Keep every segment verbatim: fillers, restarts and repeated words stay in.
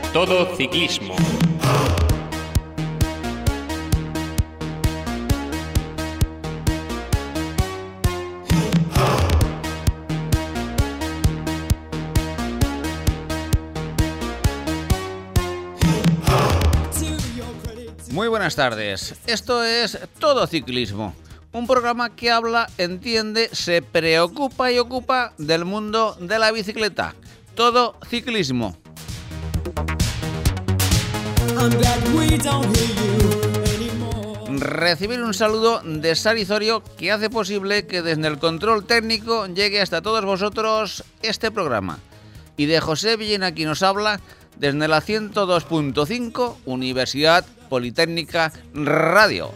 Todo ciclismo. Muy buenas tardes, esto es Todo Ciclismo, un programa que habla, entiende, se preocupa y ocupa del mundo de la bicicleta. Todo Ciclismo. Recibir un saludo de Sari Zorio, que hace posible que desde el control técnico llegue hasta todos vosotros este programa. Y de José Villena, quien nos habla desde la ciento dos punto cinco Universidad Politécnica Radio.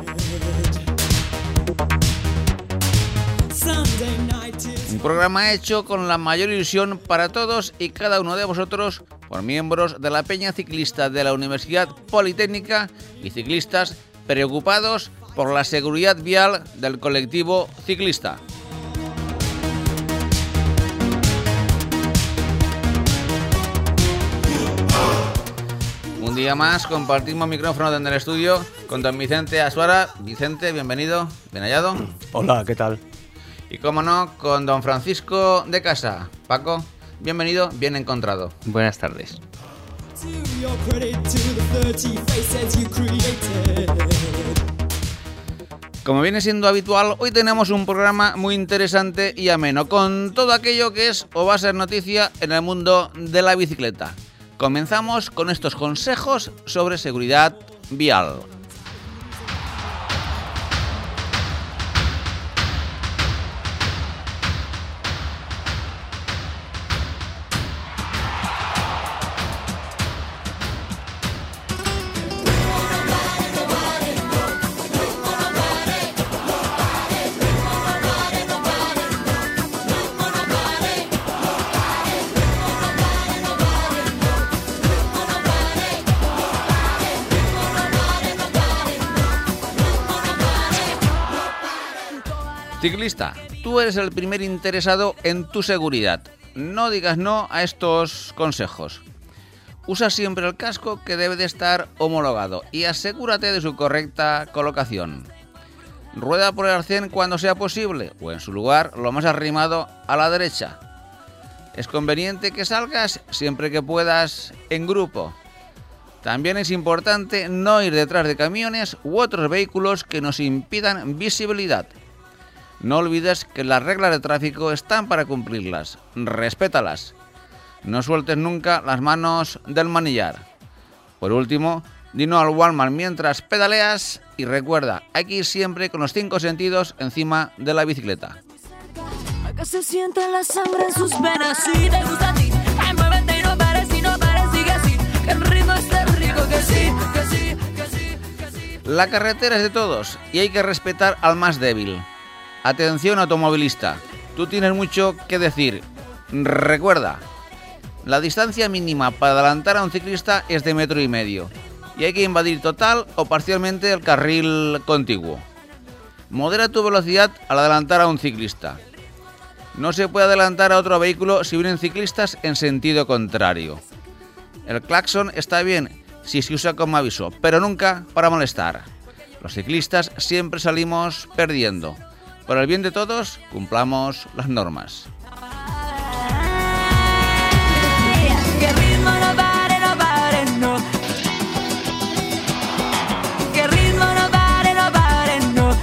Un programa hecho con la mayor ilusión para todos y cada uno de vosotros, por miembros de la Peña Ciclista de la Universidad Politécnica y ciclistas preocupados por la seguridad vial del colectivo ciclista. Un día más compartimos micrófono en el estudio con don Vicente Asuara. Vicente, bienvenido, bien hallado. Hola, ¿qué tal? Y cómo no, con don Francisco de Casa. Paco, bienvenido, bien encontrado. Buenas tardes. Como viene siendo habitual, hoy tenemos un programa muy interesante y ameno, con todo aquello que es o va a ser noticia en el mundo de la bicicleta. Comenzamos con estos consejos sobre seguridad vial. Ciclista, tú eres el primer interesado en tu seguridad. No digas no a estos consejos. Usa siempre el casco, que debe de estar homologado, y asegúrate de su correcta colocación. Rueda por el arcén cuando sea posible, o en su lugar lo más arrimado a la derecha. Es conveniente que salgas siempre que puedas en grupo. También es importante no ir detrás de camiones u otros vehículos que nos impidan visibilidad. No olvides que las reglas de tráfico están para cumplirlas. Respétalas. No sueltes nunca las manos del manillar. Por último, di no al Walmart mientras pedaleas y recuerda, hay que ir siempre con los cinco sentidos encima de la bicicleta. Que se sienta la sangre en sus venas. Si te gusta a ti, ay, muévete y no pares, y no pares, sigue así. Que el ritmo esté rico, que sí, que sí, que sí, que sí. La carretera es de todos y hay que respetar al más débil. Atención, automovilista, tú tienes mucho que decir. Recuerda, la distancia mínima para adelantar a un ciclista es de metro y medio y hay que invadir total o parcialmente el carril contiguo. Modera tu velocidad al adelantar a un ciclista. No se puede adelantar a otro vehículo si vienen ciclistas en sentido contrario. El claxon está bien si se usa como aviso, pero nunca para molestar. Los ciclistas siempre salimos perdiendo. Por el bien de todos, cumplamos las normas. Que ritmo no pare, no pare, no. Que ritmo no pare, no pare, no.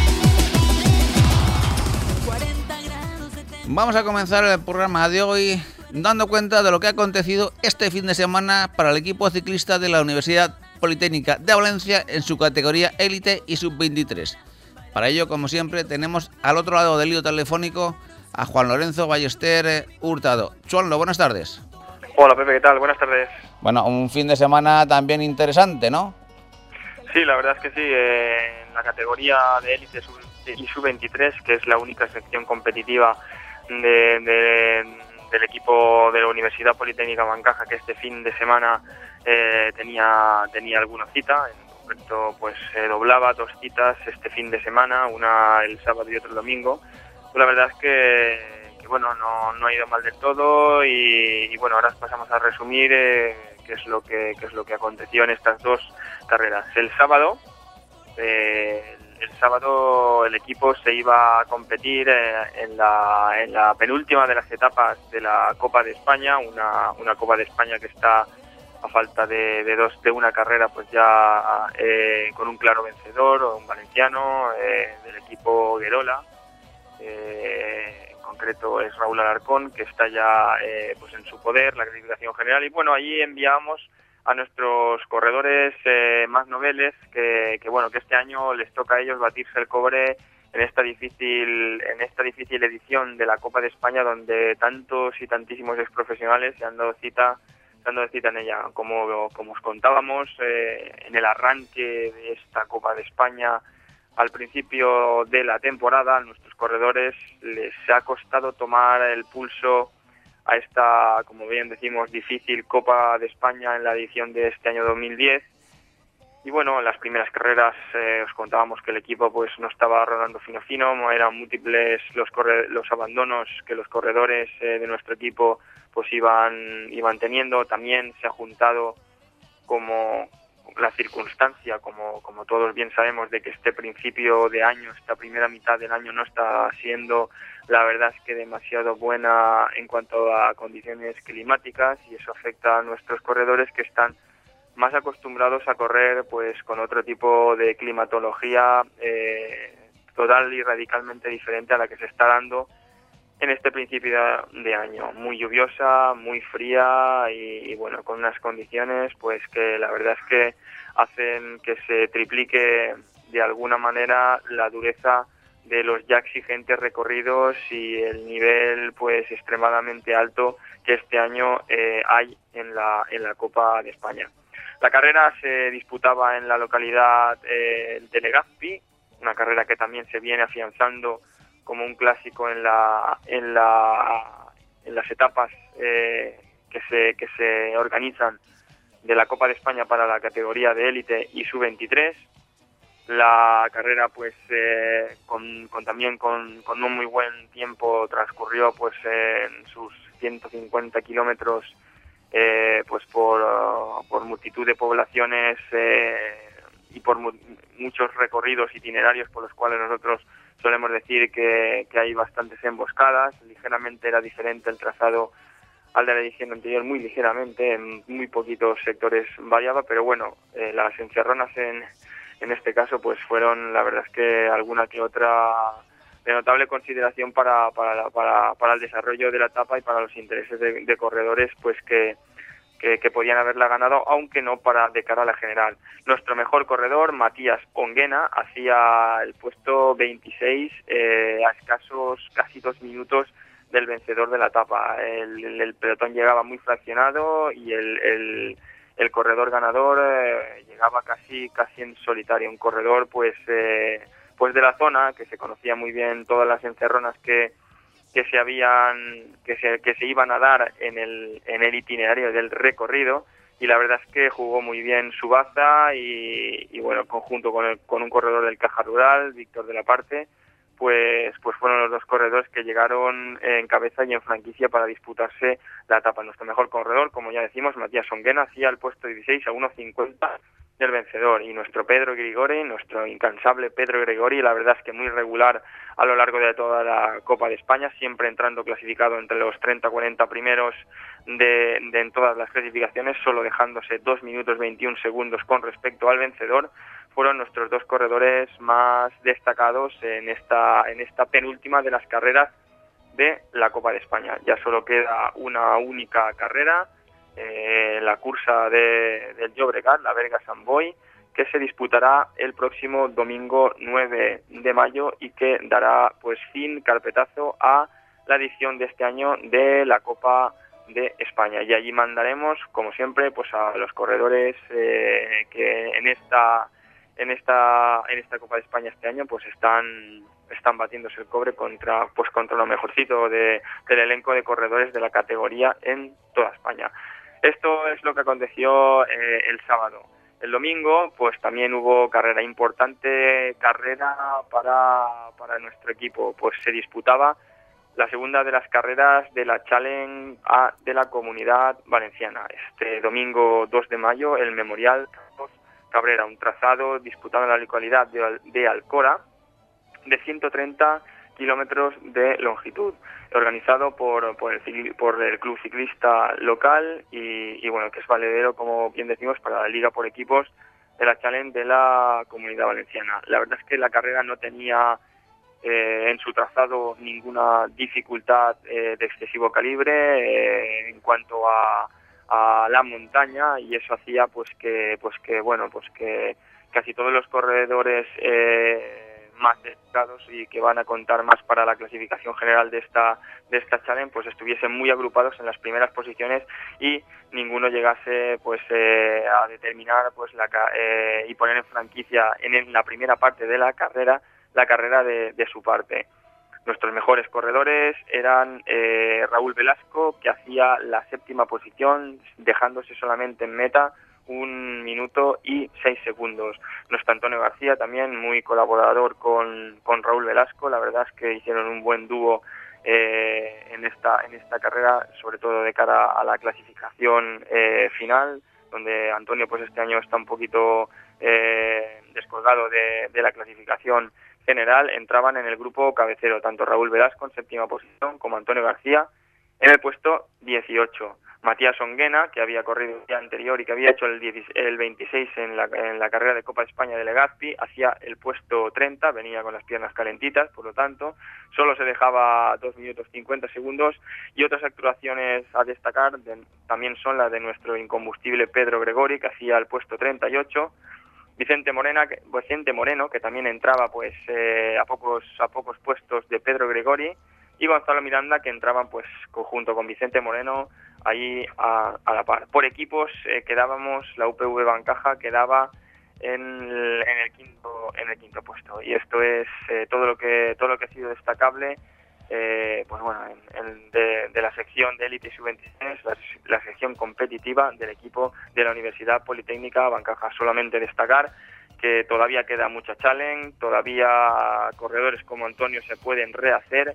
Vamos a comenzar el programa de hoy dando cuenta de lo que ha acontecido este fin de semana para el equipo ciclista de la Universidad Politécnica de Valencia en su categoría élite y sub veintitrés. Para ello, como siempre, tenemos al otro lado del hilo telefónico a Juan Lorenzo Ballester Hurtado. Juanlo, buenas tardes. Hola Pepe, ¿qué tal? Buenas tardes. Bueno, un fin de semana también interesante, ¿no? Sí, la verdad es que sí. Eh, en la categoría de élite y sub veintitrés, que es la única sección competitiva de, de, del equipo de la Universidad Politécnica Bancaja, que este fin de semana eh, tenía, tenía alguna cita. En concreto, pues se doblaba dos citas este fin de semana, una el sábado y otra el domingo. Pues la verdad es que, que bueno, no, no ha ido mal del todo y, y bueno, ahora pasamos a resumir eh, qué es lo que qué es lo que aconteció en estas dos carreras. El sábado, eh, el sábado el equipo se iba a competir eh, en la en la penúltima de las etapas de la Copa de España, una una Copa de España que está a falta de, de dos de una carrera, pues ya eh, con un claro vencedor, un valenciano eh, del equipo Guerola. Eh, en concreto es Raúl Alarcón, que está ya eh, pues en su poder la clasificación general, y bueno, allí enviamos a nuestros corredores eh, más noveles que, que bueno que este año les toca a ellos batirse el cobre en esta difícil en esta difícil edición de la Copa de España, donde tantos y tantísimos exprofesionales se han dado cita se han dado cita en ella. Como, como os contábamos eh, en el arranque de esta Copa de España, al principio de la temporada, a nuestros corredores les ha costado tomar el pulso a esta, como bien decimos, difícil Copa de España en la edición de este año dos mil diez. Y bueno, en las primeras carreras eh, os contábamos que el equipo pues no estaba rodando fino fino, eran múltiples los corre- los abandonos que los corredores eh, de nuestro equipo pues iban iban teniendo. También se ha juntado como la circunstancia, como, como todos bien sabemos, de que este principio de año, esta primera mitad del año no está siendo, la verdad es que demasiado buena en cuanto a condiciones climáticas, y eso afecta a nuestros corredores que están más acostumbrados a correr pues con otro tipo de climatología eh, total y radicalmente diferente a la que se está dando en este principio de año, muy lluviosa, muy fría y, y bueno, con unas condiciones pues que la verdad es que hacen que se triplique de alguna manera la dureza de los ya exigentes recorridos y el nivel pues extremadamente alto que este año eh, hay en la en la Copa de España. La carrera se disputaba en la localidad eh, de Legazpi, una carrera que también se viene afianzando como un clásico en la en la en las etapas eh, que se que se organizan de la Copa de España para la categoría de élite y sub veintitrés. La carrera pues eh, con, con también con, con un muy buen tiempo transcurrió pues en sus ciento cincuenta kilómetros eh, pues por, uh, por multitud de poblaciones eh, y por mu- muchos recorridos itinerarios por los cuales nosotros solemos decir que, que hay bastantes emboscadas. Ligeramente era diferente el trazado al de la edición anterior, muy ligeramente, en muy poquitos sectores variaba, pero bueno, eh, las encerronas en, en este caso pues fueron, la verdad es que alguna que otra de notable consideración para, para, para, para el desarrollo de la etapa y para los intereses de, de corredores pues que Que, que podían haberla ganado, aunque no para de cara a la general. Nuestro mejor corredor, Matías Onguena, hacía el puesto veintiséis eh, a escasos casi dos minutos del vencedor de la etapa. El, el, el pelotón llegaba muy fraccionado y el, el, el corredor ganador eh, llegaba casi casi en solitario. Un corredor pues eh, pues de la zona, que se conocía muy bien todas las encerronas que que se habían que se que se iban a dar en el en el itinerario del recorrido, y la verdad es que jugó muy bien su baza y, y bueno, conjunto con el, con un corredor del Caja Rural, Víctor de la Parte, pues pues fueron los dos corredores que llegaron en cabeza y en franquicia para disputarse la etapa. Nuestro mejor corredor, como ya decimos, Matías Onguena, hacía el puesto dieciséis a uno cincuenta del vencedor, y nuestro Pedro Grigori, nuestro incansable Pedro Grigori, la verdad es que muy regular a lo largo de toda la Copa de España, siempre entrando clasificado entre los treinta a cuarenta primeros de, de en todas las clasificaciones, solo dejándose dos minutos veintiún segundos con respecto al vencedor. Fueron nuestros dos corredores más destacados en esta en esta penúltima de las carreras de la Copa de España. Ya solo queda una única carrera, eh, la cursa de, del Llobregat, la Berga-Sant Boi, que se disputará el próximo domingo nueve de mayo y que dará pues fin, carpetazo a la edición de este año de la Copa de España. Y allí mandaremos, como siempre, pues a los corredores eh, que en esta en esta en esta Copa de España este año pues están están batiéndose el cobre contra pues contra lo mejorcito de, del elenco de corredores de la categoría en toda España. Esto es lo que aconteció eh, el sábado. El domingo pues también hubo carrera importante, carrera para para nuestro equipo. Pues se disputaba la segunda de las carreras de la Challenge A de la Comunidad Valenciana. Este domingo dos de mayo, el Memorial Carlos Cabrera, un trazado disputado en la localidad de, Al- de Alcora, de ciento treinta kilómetros de longitud, organizado por, por, el, cicli- por el club ciclista local y, y bueno, que es valedero, como bien decimos, para la Liga por Equipos de la Challenge de la Comunidad Valenciana. La verdad es que la carrera no tenía eh, en su trazado ninguna dificultad eh, de excesivo calibre eh, en cuanto a, a la montaña, y eso hacía pues que pues que bueno pues que casi todos los corredores eh, más destacados y que van a contar más para la clasificación general de esta de esta challenge pues estuviesen muy agrupados en las primeras posiciones y ninguno llegase pues eh, a determinar pues la eh, y poner en franquicia en, en la primera parte de la carrera la carrera de, de su parte. Nuestros mejores corredores eran eh, Raúl Velasco, que hacía la séptima posición, dejándose solamente en meta un minuto y seis segundos. Nuestro Antonio García, también muy colaborador con, con Raúl Velasco, la verdad es que hicieron un buen dúo eh, en esta en esta carrera, sobre todo de cara a la clasificación eh, final, donde Antonio pues este año está un poquito eh, descolgado de, de la clasificación general. Entraban en el grupo cabecero tanto Raúl Velasco en séptima posición como Antonio García en el puesto dieciocho. Matías Onguena, que había corrido el día anterior y que había hecho el, diez, el veintiséis en la, en la carrera de Copa de España de Legazpi, hacía el puesto treinta, venía con las piernas calentitas, por lo tanto, solo se dejaba dos minutos cincuenta segundos. Y otras actuaciones a destacar de, también son las de nuestro incombustible Pedro Gregori, que hacía el puesto treinta y ocho, Vicente Morena, que, Vicente Moreno, que también entraba pues eh, a pocos a pocos puestos de Pedro Gregori, y Gonzalo Miranda, que entraban pues junto con Vicente Moreno ahí a, a la par. Por equipos eh, quedábamos, la U P V Bancaja quedaba en el, en el quinto en el quinto puesto, y esto es eh, todo lo que todo lo que ha sido destacable eh, pues bueno en, en de, de la sección de élite sub veintitrés, la, la sección competitiva del equipo de la Universidad Politécnica Bancaja. Solamente destacar que todavía queda mucha challenge, todavía corredores como Antonio se pueden rehacer.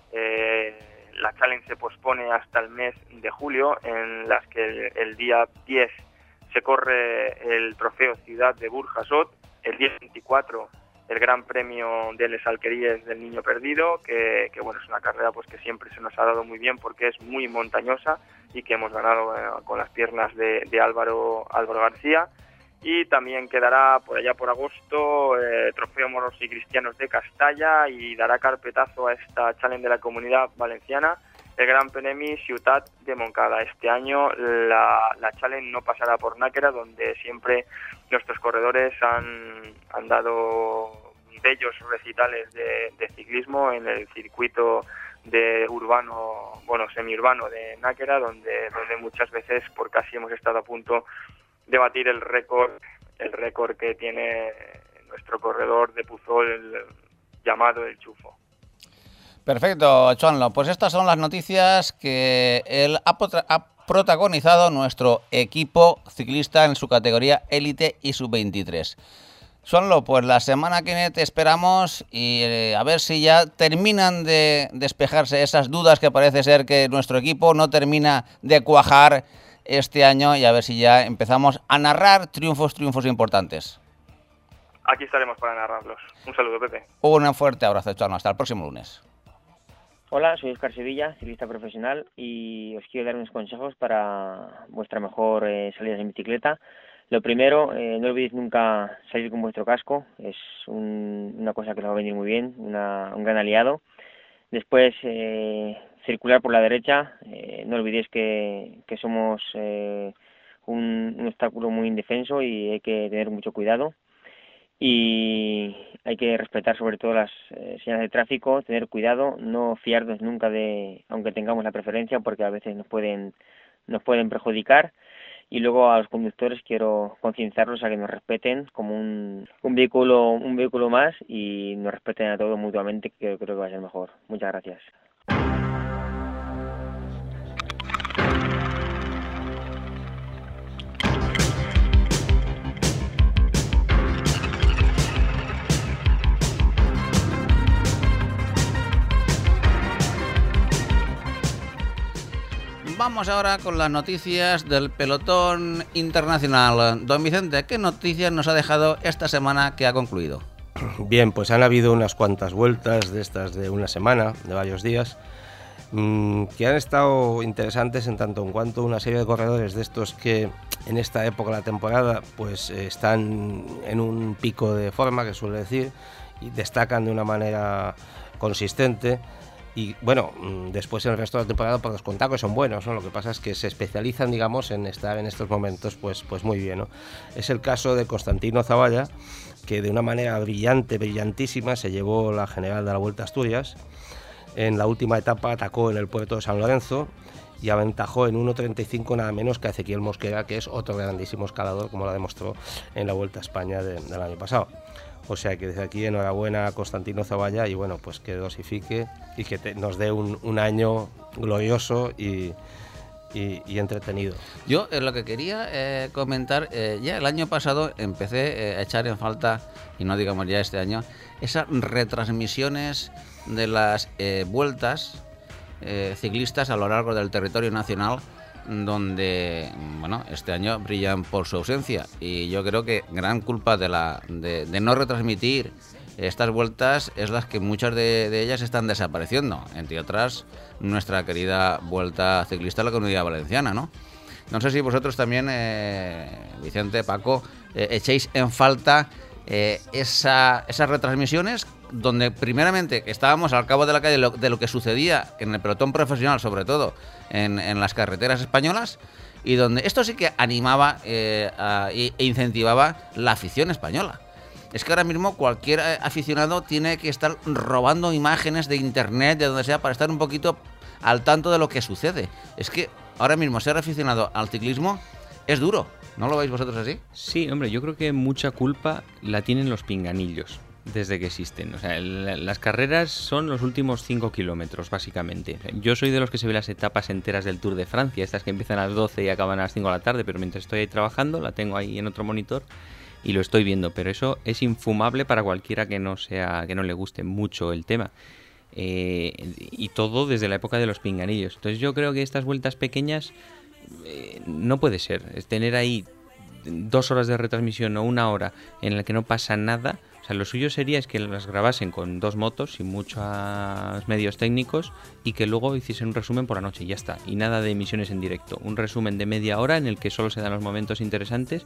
Eh, la challenge se pospone hasta el mes de julio, en las que el, el día diez se corre el trofeo Ciudad de Burjasot, el día veinticuatro el Gran Premio de Les Alqueríes del Niño Perdido, que, que bueno es una carrera pues que siempre se nos ha dado muy bien porque es muy montañosa y que hemos ganado eh, con las piernas de, de Álvaro Álvaro García. Y también quedará por allá por agosto eh, Trofeo Moros y Cristianos de Castalla, y dará carpetazo a esta challenge de la Comunidad Valenciana el Gran Premio Ciutat de Moncada. Este año la, la challenge no pasará por Náquera, donde siempre nuestros corredores han, han dado bellos recitales de, de ciclismo en el circuito de urbano, bueno, semiurbano de Náquera, donde, donde muchas veces por casi hemos estado a punto de batir el récord el récord que tiene nuestro corredor de Puzol, el llamado El Chufo. Perfecto, Chonlo. Pues estas son las noticias que él ha, ha protagonizado nuestro equipo ciclista en su categoría élite y sub veintitrés. Chonlo, pues la semana que viene te esperamos y eh, a ver si ya terminan de despejarse esas dudas que parece ser que nuestro equipo no termina de cuajar este año, y a ver si ya empezamos a narrar triunfos, triunfos importantes. Aquí estaremos para narrarlos. Un saludo, Pepe. Un fuerte abrazo, Chano. Hasta el próximo lunes. Hola, soy Óscar Sevilla, ciclista profesional, y os quiero dar unos consejos para vuestra mejor eh, salida en bicicleta. Lo primero, eh, no olvidéis nunca salir con vuestro casco, es un, una cosa que os va a venir muy bien, una, un gran aliado. Después, eh, circular por la derecha, eh, no olvidéis que, que somos eh, un, un obstáculo muy indefenso y hay que tener mucho cuidado. Y hay que respetar sobre todo las eh, señales de tráfico, tener cuidado, no fiarnos nunca de, aunque tengamos la preferencia, porque a veces nos pueden nos pueden perjudicar. Y luego a los conductores quiero concienciarlos a que nos respeten como un, un vehículo un vehículo más, y nos respeten a todos mutuamente, que creo que va a ser mejor. Muchas gracias. vamos ahora con las noticias del pelotón internacional. Don Vicente, ¿qué noticias nos ha dejado esta semana que ha concluido? Bien, pues han habido unas cuantas vueltas de estas de una semana, de varios días, mmm, que han estado interesantes en tanto en cuanto una serie de corredores de estos que en esta época de la temporada pues eh, están en un pico de forma, que suele decir, y destacan de una manera consistente. Y bueno, después en el resto de la temporada por descontado que son buenos, ¿no? Lo que pasa es que se especializan, digamos, en estar en estos momentos pues, pues muy bien, ¿no? Es el caso de Constantino Zavalla, que de una manera brillante, brillantísima, se llevó la general de la Vuelta a Asturias. En la última etapa atacó en el puerto de San Lorenzo y aventajó en uno treinta y cinco nada menos que a Ezequiel Mosquera, que es otro grandísimo escalador, como lo demostró en la Vuelta a España de, del año pasado. O sea que desde aquí enhorabuena a Constantino Zavalla y bueno, pues que dosifique y que te, nos dé un, un año glorioso y, y, y entretenido. Yo eh, lo que quería eh, comentar, eh, ya el año pasado empecé eh, a echar en falta, y no digamos ya este año, esas retransmisiones de las eh, vueltas eh, ciclistas a lo largo del territorio nacional, donde, bueno, este año brillan por su ausencia, y yo creo que gran culpa de la de, de no retransmitir estas vueltas es las que muchas de, de ellas están desapareciendo, entre otras nuestra querida Vuelta Ciclista a la Comunidad Valenciana, ¿no? No sé si vosotros también, eh, Vicente, Paco, eh, echéis en falta eh, esa, esas retransmisiones donde primeramente estábamos al cabo de la calle de lo, de lo que sucedía en el pelotón profesional, sobre todo en, en las carreteras españolas, y donde esto sí que animaba eh, a, e incentivaba la afición española. Es que ahora mismo cualquier aficionado tiene que estar robando imágenes de internet, de donde sea, para estar un poquito al tanto de lo que sucede. Es que ahora mismo ser aficionado al ciclismo es duro. ¿No lo veis vosotros así? Sí, hombre, yo creo que mucha culpa la tienen los pinganillos desde que existen. O sea, el, las carreras son los últimos cinco kilómetros, básicamente. Yo soy de los que se ve las etapas enteras del Tour de Francia, estas que empiezan a las doce y acaban a las cinco de la tarde, pero mientras estoy ahí trabajando, la tengo ahí en otro monitor y lo estoy viendo. Pero eso es infumable para cualquiera que no sea, que no le guste mucho el tema. Eh, y todo desde la época de los pinganillos. Entonces yo creo que estas vueltas pequeñas eh, no puede ser. Es tener ahí dos horas de retransmisión o una hora en la que no pasa nada. O sea, lo suyo sería es que las grabasen con dos motos, sin muchos medios técnicos, y que luego hiciesen un resumen por la noche y ya está. Y nada de emisiones en directo. Un resumen de media hora en el que solo se dan los momentos interesantes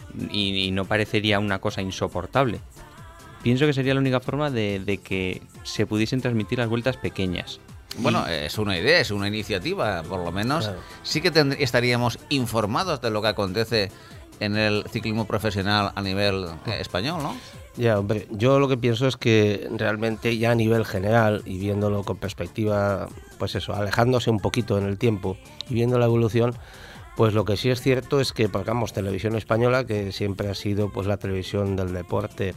y, y no parecería una cosa insoportable. Pienso que sería la única forma de, de que se pudiesen transmitir las vueltas pequeñas. Bueno, es una idea, es una iniciativa, por lo menos. Claro. Sí que tend- estaríamos informados de lo que acontece en el ciclismo profesional a nivel eh, español, ¿no? Ya, hombre, yo lo que pienso es que realmente ya a nivel general y viéndolo con perspectiva, pues eso, alejándose un poquito en el tiempo y viendo la evolución, pues lo que sí es cierto es que, pongamos, Televisión Española, que siempre ha sido pues la televisión del deporte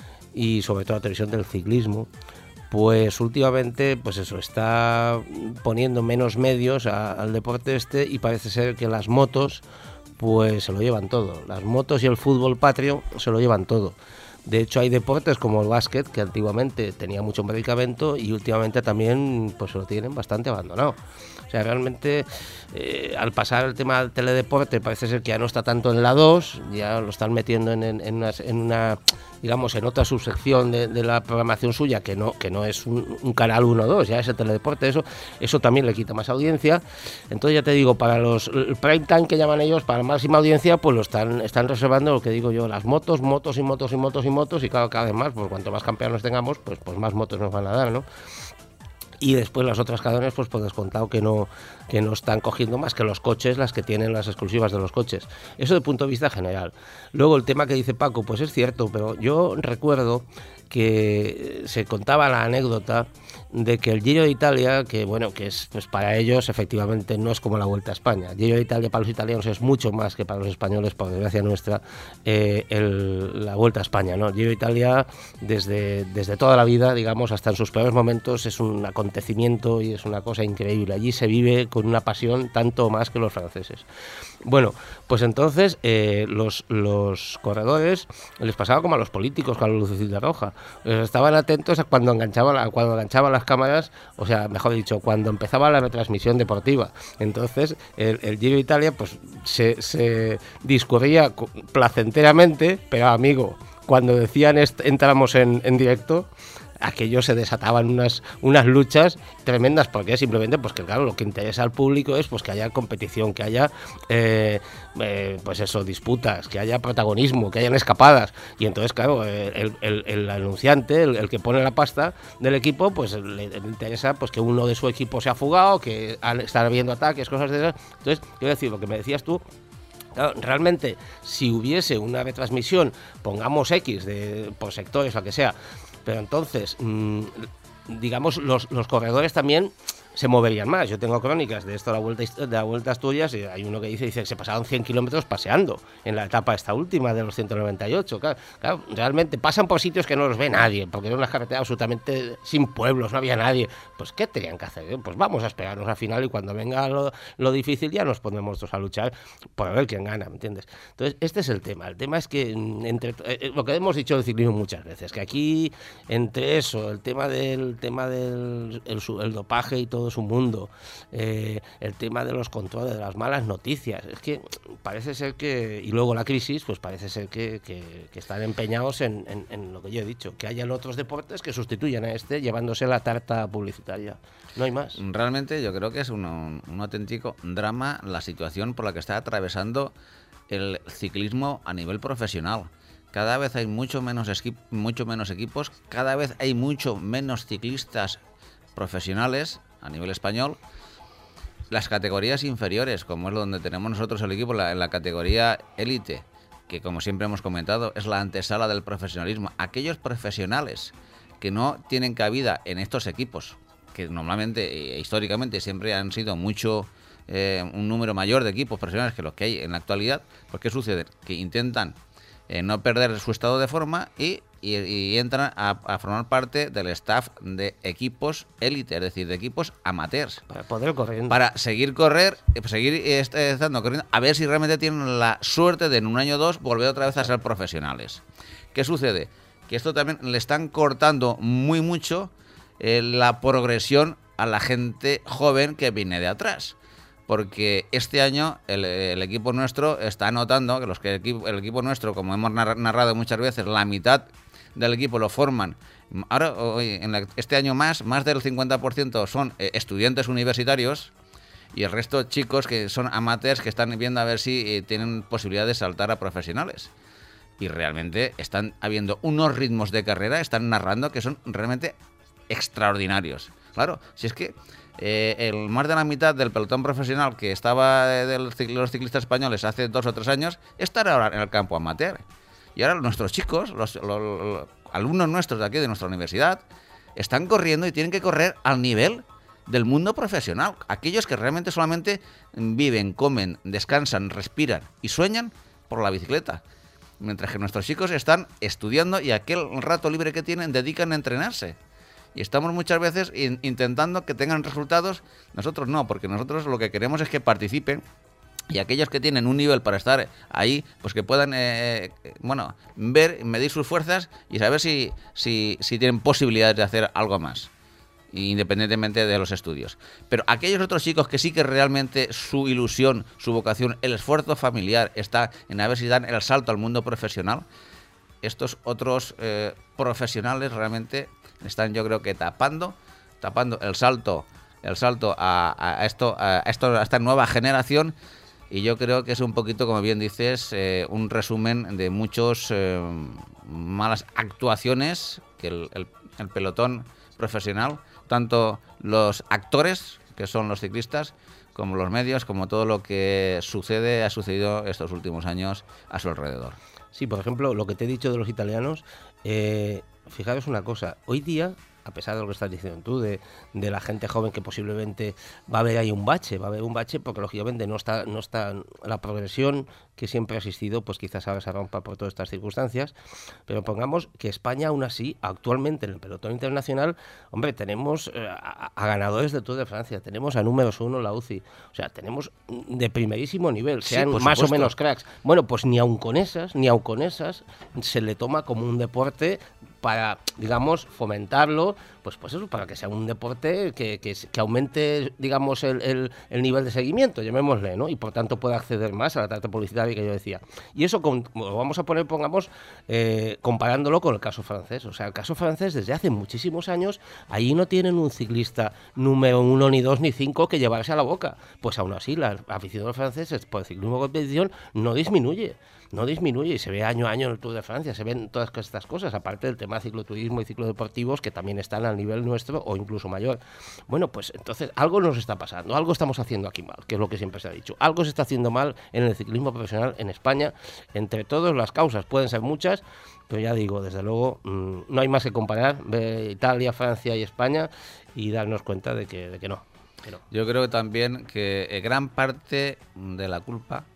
y sobre todo la televisión del ciclismo, pues últimamente, pues eso, está poniendo menos medios a, al deporte este, y parece ser que las motos pues se lo llevan todo. Las motos y el fútbol patrio se lo llevan todo. De hecho, hay deportes como el básquet, que antiguamente tenía mucho medicamento y últimamente también pues lo tienen bastante abandonado. O sea, realmente eh, al pasar el tema del teledeporte parece ser que ya no está tanto en la dos, ya lo están metiendo en, en, en, una, en una, digamos, en otra subsección de, de la programación suya, que no que no es un, un canal uno o dos, ya es el teledeporte, eso eso también le quita más audiencia. Entonces ya te digo, para los el prime time que llaman ellos, para máxima audiencia, pues lo están están reservando lo que digo yo, las motos, motos y motos y motos y motos, y claro, cada vez más, pues cuanto más campeones tengamos, pues, pues más motos nos van a dar, ¿no? Y después las otras cadenas, pues por descontado que no que no están cogiendo más que los coches, las que tienen las exclusivas de los coches. Eso de punto de vista general. Luego el tema que dice Paco, pues es cierto, pero yo recuerdo que se contaba la anécdota de que el Giro de Italia, que bueno, que es pues para ellos efectivamente no es como la Vuelta a España. El Giro de Italia para los italianos es mucho más que para los españoles, por desgracia nuestra, eh, el, la Vuelta a España, ¿no? El Giro de Italia desde, desde toda la vida, digamos, hasta en sus peores momentos es un acontecimiento y es una cosa increíble. Allí se vive con una pasión tanto más que los franceses. Bueno, pues entonces eh, los, los corredores les pasaba como a los políticos con la lucecita roja, estaban atentos a cuando enganchaban, a cuando enganchaban las cámaras, o sea, mejor dicho, cuando empezaba la retransmisión deportiva. Entonces, el, el Giro de Italia, pues, se, se discurría placenteramente, pero amigo, cuando decían est- entramos en, en directo, aquello se desataban unas unas luchas tremendas, porque simplemente, pues que claro, lo que interesa al público es pues que haya competición, que haya eh, eh, pues eso, disputas, que haya protagonismo, que hayan escapadas, y entonces claro, el, el, el anunciante, el, el que pone la pasta del equipo, pues le, le interesa pues que uno de su equipo se ha fugado, que están habiendo ataques, cosas de esas. Entonces, quiero decir, lo que me decías tú, claro, realmente, si hubiese una retransmisión, pongamos X de, por sectores, lo que sea, pero entonces, mmm, digamos, los, los corredores también se moverían más. Yo tengo crónicas de esto de la Vuelta, de la Vuelta a Asturias, y hay uno que dice, dice que se pasaron cien kilómetros paseando en la etapa esta última de los ciento noventa y ocho. Claro, claro, realmente pasan por sitios que no los ve nadie, porque era una carretera absolutamente sin pueblos, no había nadie. Pues, ¿qué tenían que hacer? Pues vamos a esperarnos al final, y cuando venga lo, lo difícil ya nos pondremos todos a luchar por ver quién gana, ¿me entiendes? Entonces, este es el tema. El tema es que, entre eh, lo que hemos dicho del ciclismo muchas veces, que aquí, entre eso, el tema del tema del el, el dopaje y todo su mundo, eh, el tema de los controles, de las malas noticias, es que parece ser que, y luego la crisis, pues parece ser que, que, que están empeñados en, en, en lo que yo he dicho, que hayan otros deportes que sustituyan a este, llevándose la tarta publicitaria. No hay más. Realmente yo creo que es un, un auténtico drama la situación por la que está atravesando el ciclismo a nivel profesional. Cada vez hay mucho menos, esqui- mucho menos equipos, cada vez hay mucho menos ciclistas profesionales a nivel español. Las categorías inferiores, como es donde tenemos nosotros el equipo, la, en la categoría élite, que como siempre hemos comentado, es la antesala del profesionalismo. Aquellos profesionales que no tienen cabida en estos equipos, que normalmente e históricamente siempre han sido mucho, eh, un número mayor de equipos profesionales que los que hay en la actualidad, pues ¿qué sucede? Que intentan eh, no perder su estado de forma y Y, y entran a, a formar parte del staff de equipos élite, es decir, de equipos amateurs. Para poder correr. Para seguir correr, seguir estando corriendo, a ver si realmente tienen la suerte de en un año o dos volver otra vez a ser profesionales. ¿Qué sucede? Que esto también le están cortando muy mucho eh, la progresión a la gente joven que viene de atrás. Porque este año el, el equipo nuestro está notando que los que el, el equipo nuestro, como hemos narrado muchas veces, la mitad del equipo lo forman. Ahora, hoy, en la, este año más, más del cincuenta por ciento son eh, estudiantes universitarios, y el resto chicos que son amateurs, que están viendo a ver si eh, tienen posibilidad de saltar a profesionales. Y realmente están habiendo unos ritmos de carrera, están narrando que son realmente extraordinarios. Claro, si es que eh, el más de la mitad del pelotón profesional que estaba de, de los ciclistas españoles hace dos o tres años, estará ahora en el campo amateur. Y ahora nuestros chicos, los, los, los alumnos nuestros de aquí, de nuestra universidad, están corriendo y tienen que correr al nivel del mundo profesional. Aquellos que realmente solamente viven, comen, descansan, respiran y sueñan por la bicicleta. Mientras que nuestros chicos están estudiando y aquel rato libre que tienen dedican a entrenarse. Y estamos muchas veces in- intentando que tengan resultados. Nosotros no, porque nosotros lo que queremos es que participen. Y aquellos que tienen un nivel para estar ahí, pues que puedan, eh, bueno, ver, medir sus fuerzas y saber si, si, si tienen posibilidades de hacer algo más, independientemente de los estudios. Pero aquellos otros chicos que sí que realmente su ilusión, su vocación, el esfuerzo familiar está en a ver si dan el salto al mundo profesional, estos otros eh, profesionales realmente están, yo creo que tapando, tapando el salto, el salto a, a esto, a esto, a esta nueva generación. Y yo creo que es un poquito, como bien dices, eh, un resumen de muchas eh, malas actuaciones que el, el, el pelotón profesional, tanto los actores, que son los ciclistas, como los medios, como todo lo que sucede, ha sucedido estos últimos años a su alrededor. Sí, por ejemplo, lo que te he dicho de los italianos, eh, fijaros una cosa, hoy día, a pesar de lo que estás diciendo tú, de, de la gente joven que posiblemente va a haber ahí un bache, va a haber un bache porque lógicamente no está, no está la progresión que siempre ha existido, pues quizás ahora se rompa por todas estas circunstancias, pero pongamos que España aún así, actualmente en el pelotón internacional, hombre, tenemos eh, a, a ganadores del Tour de Francia, tenemos a números uno la U C I, o sea, tenemos de primerísimo nivel, sean sí, más supuesto. o menos cracks. Bueno, pues ni aun con esas, ni aun con esas, se le toma como un deporte para, digamos, fomentarlo, pues pues eso, para que sea un deporte que, que, que aumente, digamos, el, el, el nivel de seguimiento, llamémosle, ¿no? Y por tanto pueda acceder más a la tarta publicitaria que yo decía. Y eso con, lo vamos a poner, pongamos, eh, comparándolo con el caso francés. O sea, el caso francés desde hace muchísimos años, allí no tienen un ciclista número uno, ni dos, ni cinco que llevarse a la boca. Pues aún así, la afición de los franceses por el ciclismo de competición no disminuye. No disminuye y se ve año a año en el Tour de Francia, se ven todas estas cosas, aparte del tema de cicloturismo y ciclodeportivos que también están al nivel nuestro o incluso mayor. Bueno, pues entonces algo nos está pasando, algo estamos haciendo aquí mal, que es lo que siempre se ha dicho. Algo se está haciendo mal en el ciclismo profesional en España. Entre todas las causas, pueden ser muchas, pero ya digo, desde luego, mmm, no hay más que comparar de Italia, Francia y España y darnos cuenta de que, de que no, que no. Yo creo también que eh, gran parte de la culpa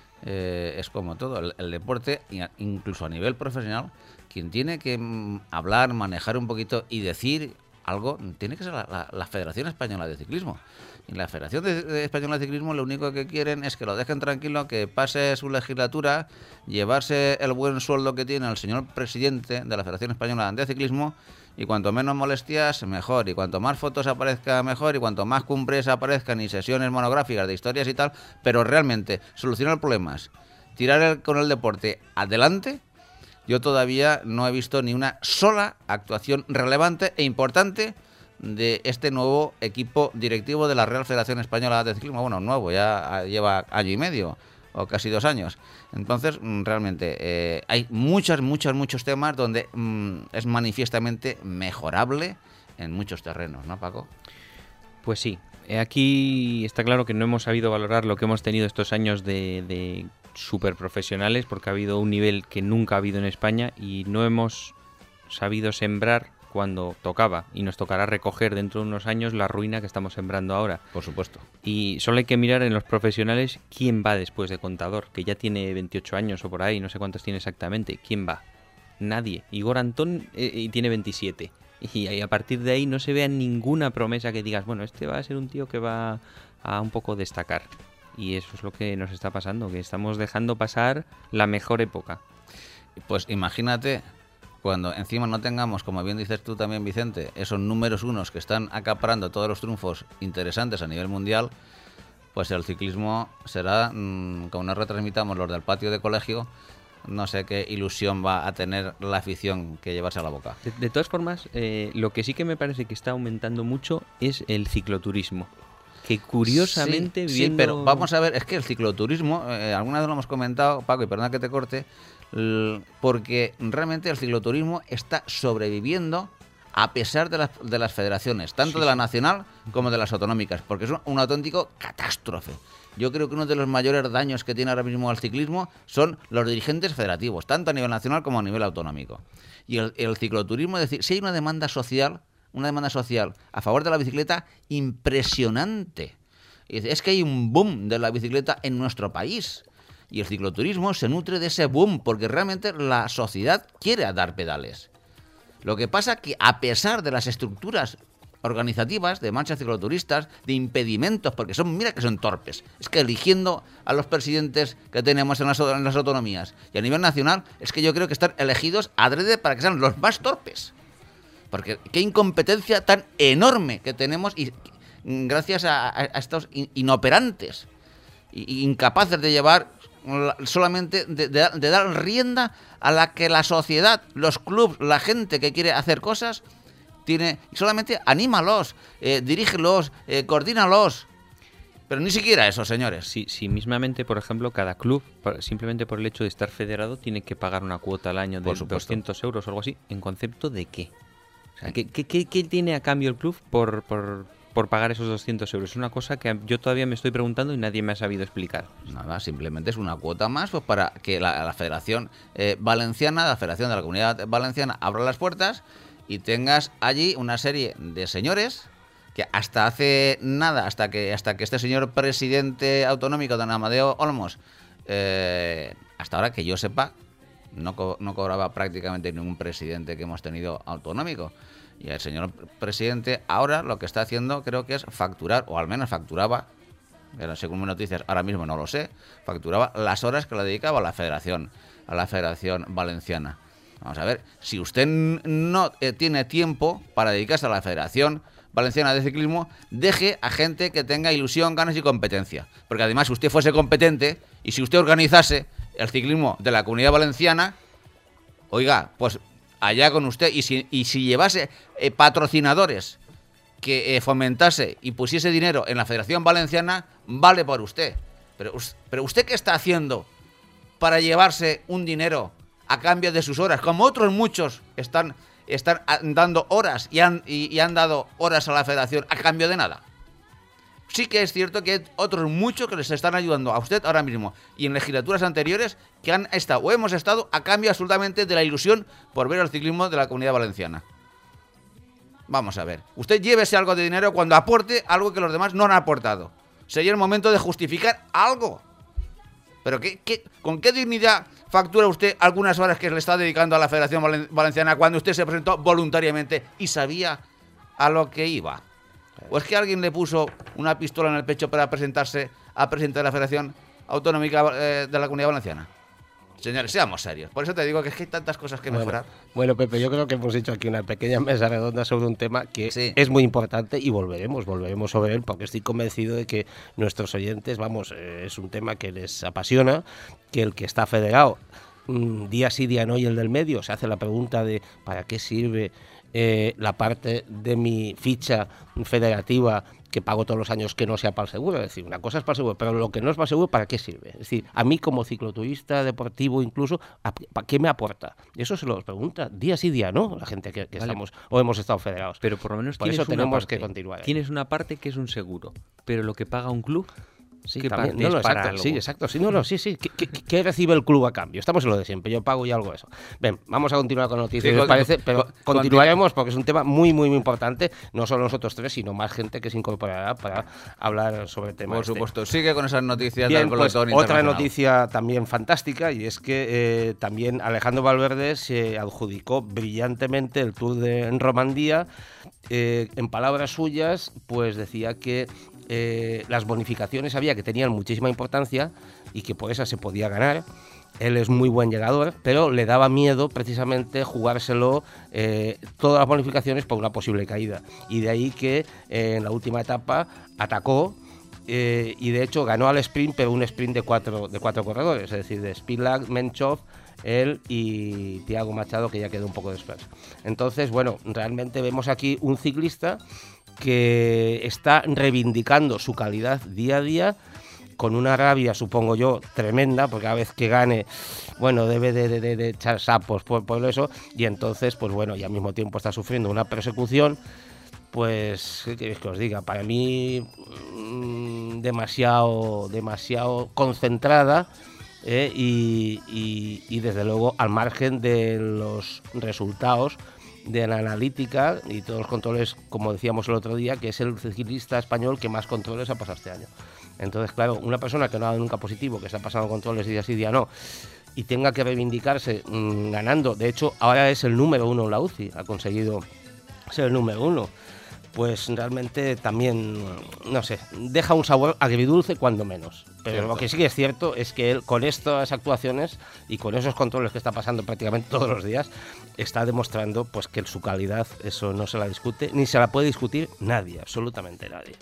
Eh, es como todo, el, el deporte, incluso a nivel profesional, quien tiene que mm, hablar, manejar un poquito y decir algo, tiene que ser la, la, la Federación Española de Ciclismo. Y la Federación de, de Española de Ciclismo lo único que quieren es que lo dejen tranquilo, que pase su legislatura, llevarse el buen sueldo que tiene el señor presidente de la Federación Española de Ciclismo, y cuanto menos molestias, mejor, y cuanto más fotos aparezca, mejor, y cuanto más cumbres aparezcan y sesiones monográficas de historias y tal, pero realmente solucionar problemas, tirar el, con el deporte adelante. Yo todavía no he visto ni una sola actuación relevante e importante de este nuevo equipo directivo de la Real Federación Española de Ciclismo. Bueno, nuevo, ya lleva año y medio o casi dos años. Entonces, realmente, eh, hay muchos, muchos, muchos temas donde mmm, es manifiestamente mejorable en muchos terrenos, ¿no, Paco? Pues sí. Aquí está claro que no hemos sabido valorar lo que hemos tenido estos años de, de super profesionales, porque ha habido un nivel que nunca ha habido en España y no hemos sabido sembrar cuando tocaba, y nos tocará recoger dentro de unos años la ruina que estamos sembrando ahora. Por supuesto. Y solo hay que mirar en los profesionales quién va después de Contador, que ya tiene veintiocho años o por ahí, no sé cuántos tiene exactamente. ¿Quién va? Nadie. Igor Antón eh, y tiene veintisiete. Y, y a partir de ahí no se vea ninguna promesa que digas, bueno, este va a ser un tío que va a un poco destacar. Y eso es lo que nos está pasando, que estamos dejando pasar la mejor época. Pues imagínate cuando encima no tengamos, como bien dices tú también, Vicente, esos números unos que están acaparando todos los triunfos interesantes a nivel mundial, pues el ciclismo será, mmm, como nos retransmitamos los del patio de colegio, no sé qué ilusión va a tener la afición que llevarse a la boca. De, de todas formas, eh, lo que sí que me parece que está aumentando mucho es el cicloturismo. Que curiosamente sí, viendo... sí, pero vamos a ver, es que el cicloturismo, eh, alguna vez lo hemos comentado, Paco, y perdona que te corte, l- porque realmente el cicloturismo está sobreviviendo a pesar de las, de las federaciones, tanto sí, de la sí. nacional como de las autonómicas, porque es un, un auténtico catástrofe. Yo creo que uno de los mayores daños que tiene ahora mismo el ciclismo son los dirigentes federativos, tanto a nivel nacional como a nivel autonómico. Y el, el cicloturismo, es decir, si hay una demanda social... una demanda social a favor de la bicicleta impresionante. Es que hay un boom de la bicicleta en nuestro país. Y el cicloturismo se nutre de ese boom, porque realmente la sociedad quiere dar pedales. Lo que pasa que a pesar de las estructuras organizativas de marchas cicloturistas, de impedimentos, porque son, mira que son torpes. Es que eligiendo a los presidentes que tenemos en las, en las autonomías y a nivel nacional, es que yo creo que están elegidos adrede para que sean los más torpes. Porque qué incompetencia tan enorme que tenemos y gracias a, a, a estos in, inoperantes, y, incapaces de llevar solamente, de, de, de dar rienda a la que la sociedad, los clubs, la gente que quiere hacer cosas, tiene, solamente anímalos, eh, dirígelos, eh, coordínalos. Pero ni siquiera eso, señores. Si, si mismamente, por ejemplo, cada club, simplemente por el hecho de estar federado, tiene que pagar una cuota al año de doscientos euros o algo así, ¿en concepto de qué? O sea, ¿qué, qué, qué, qué tiene a cambio el club por, por, por pagar esos doscientos euros? Es una cosa que yo todavía me estoy preguntando y nadie me ha sabido explicar. Nada, simplemente es una cuota más pues para que la, la Federación eh, Valenciana, la Federación de la Comunidad Valenciana, abra las puertas y tengas allí una serie de señores que hasta hace nada, hasta que hasta que este señor presidente autonómico, don Amadeo Olmos, eh, hasta ahora que yo sepa, no, co- no cobraba prácticamente ningún presidente que hemos tenido autonómico. Y el señor presidente ahora lo que está haciendo creo que es facturar, o al menos facturaba, pero según mis noticias ahora mismo no lo sé, facturaba las horas que le dedicaba a la federación, a la Federación Valenciana. Vamos a ver, si usted no eh, tiene tiempo para dedicarse a la Federación Valenciana de Ciclismo, deje a gente que tenga ilusión, ganas y competencia. Porque además, si usted fuese competente y si usted organizase el ciclismo de la Comunidad Valenciana, oiga, pues allá con usted. Y si, y si llevase eh, patrocinadores que eh, fomentase y pusiese dinero en la Federación Valenciana, vale por usted. Pero, pero ¿usted qué está haciendo para llevarse un dinero a cambio de sus horas? Como otros muchos están, están dando horas y han, y, y han dado horas a la Federación a cambio de nada. Sí que es cierto que hay otros muchos que les están ayudando a usted ahora mismo y en legislaturas anteriores que han estado o hemos estado a cambio absolutamente de la ilusión por ver el ciclismo de la Comunidad Valenciana. Vamos a ver, usted llévese algo de dinero cuando aporte algo que los demás no han aportado. Sería el momento de justificar algo. Pero ¿qué, qué, ¿con qué dignidad factura usted algunas horas que le está dedicando a la Federación Valen- Valenciana cuando usted se presentó voluntariamente y sabía a lo que iba? ¿O es que alguien le puso una pistola en el pecho para presentarse a presidente de la Federación Autonómica eh, de la Comunidad Valenciana? Señores, seamos serios. Por eso te digo que es que hay tantas cosas que bueno, mejorar. Bueno, Pepe, yo creo que hemos hecho aquí una pequeña mesa redonda sobre un tema que sí. es muy importante y volveremos, volveremos sobre él porque estoy convencido de que nuestros oyentes, vamos, eh, es un tema que les apasiona, que el que está federado mmm, día sí, día no y el del medio se hace la pregunta de ¿para qué sirve eh, la parte de mi ficha federativa que pago todos los años que no sea para el seguro? Es decir, una cosa es para el seguro, pero lo que no es para el seguro, ¿para qué sirve? Es decir, a mí como cicloturista deportivo incluso, ¿para qué me aporta? Eso se lo pregunta día sí, día no, la gente que, que vale. estamos o hemos estado federados. Pero por lo menos por tienes eso una tenemos parte, que continuar. Ahí. Tienes una parte que es un seguro, pero lo que paga un club... Sí, ¿Qué también, parte no, no, es para exacto, algo? sí, exacto, sí, no, no, sí, sí. ¿Qué, qué, ¿Qué recibe el club a cambio? Estamos en lo de siempre, yo pago y algo eso. Ven, vamos a continuar con noticias, Sí, ¿os con, parece? con, Pero con, continuaremos porque es un tema muy, muy, muy importante, no solo nosotros tres, sino más gente que se incorporará para hablar sobre el tema. Por este. supuesto, sigue con esas noticias Bien, del pues, pelotón otra internacional. noticia también fantástica y es que eh, también Alejandro Valverde se adjudicó brillantemente el Tour de Romandía. Eh, en palabras suyas, pues decía que eh, las bonificaciones había que tenían muchísima importancia y que por esas se podía ganar. Él es muy buen llegador, pero le daba miedo precisamente jugárselo eh, todas las bonificaciones por una posible caída. Y de ahí que eh, en la última etapa atacó eh, y de hecho ganó al sprint, pero un sprint de cuatro, de cuatro corredores, es decir, de Spilak, Menchov, él y Thiago Machado, que ya quedó un poco disperso. Entonces, bueno, realmente vemos aquí un ciclista que está reivindicando su calidad día a día, con una rabia, supongo yo, tremenda, porque cada vez que gane, bueno, debe de, de, de, de echar sapos por, por eso, y entonces, pues bueno, y al mismo tiempo está sufriendo una persecución, pues, ¿qué queréis que os diga? Para mí, mmm, demasiado, demasiado concentrada, eh, y, y, y desde luego al margen de los resultados de la analítica y todos los controles, como decíamos el otro día, que es el ciclista español que más controles ha pasado este año. Entonces, claro, una persona que no ha dado nunca positivo, que está pasando controles día sí, día no, y tenga que reivindicarse mmm, ganando, de hecho, ahora es el número uno en la U C I, ha conseguido ser el número uno, pues realmente también, no sé, deja un sabor agridulce cuando menos. Pero cierto. Lo que sí que es cierto es que él, con estas actuaciones y con esos controles que está pasando prácticamente todos los días, está demostrando pues que su calidad, eso no se la discute, ni se la puede discutir nadie, absolutamente nadie.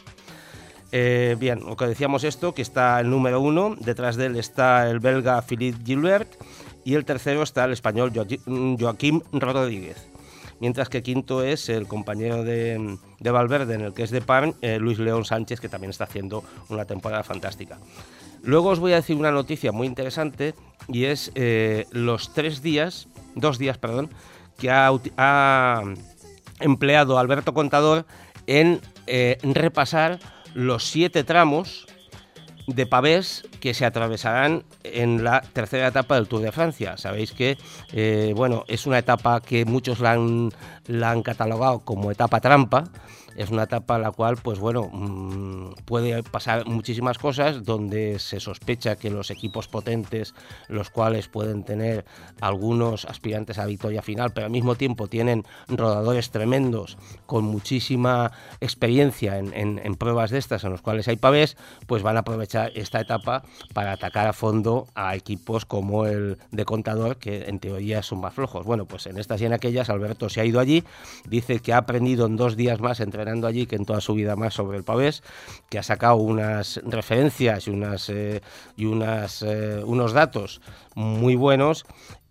Eh, bien, lo que decíamos esto, que está el número uno, detrás de él está el belga Philippe Gilbert y el tercero está el español Joaquim Rodríguez. Mientras que quinto es el compañero de, de Valverde, en el que es de Parn, eh, Luis León Sánchez, que también está haciendo una temporada fantástica. Luego os voy a decir una noticia muy interesante, y es eh, los tres días, dos días, perdón, que ha, ha empleado Alberto Contador en eh, repasar los siete tramos de pavés que se atravesarán en la tercera etapa del Tour de Francia. Sabéis que eh, bueno, es una etapa que muchos la han, la han catalogado como etapa trampa, es una etapa en la cual, pues bueno, mmm, puede pasar muchísimas cosas, donde se sospecha que los equipos potentes, los cuales pueden tener algunos aspirantes a victoria final, pero al mismo tiempo tienen rodadores tremendos con muchísima experiencia en, en, en pruebas de estas en los cuales hay pavés, pues van a aprovechar esta etapa para atacar a fondo a equipos como el de Contador, que en teoría son más flojos. Bueno, pues en estas y en aquellas Alberto se ha ido allí, dice que ha aprendido en dos días más entrenando allí que en toda su vida más sobre el pavés, que ha sacado unas referencias y unas eh, y unas eh, unos datos muy buenos.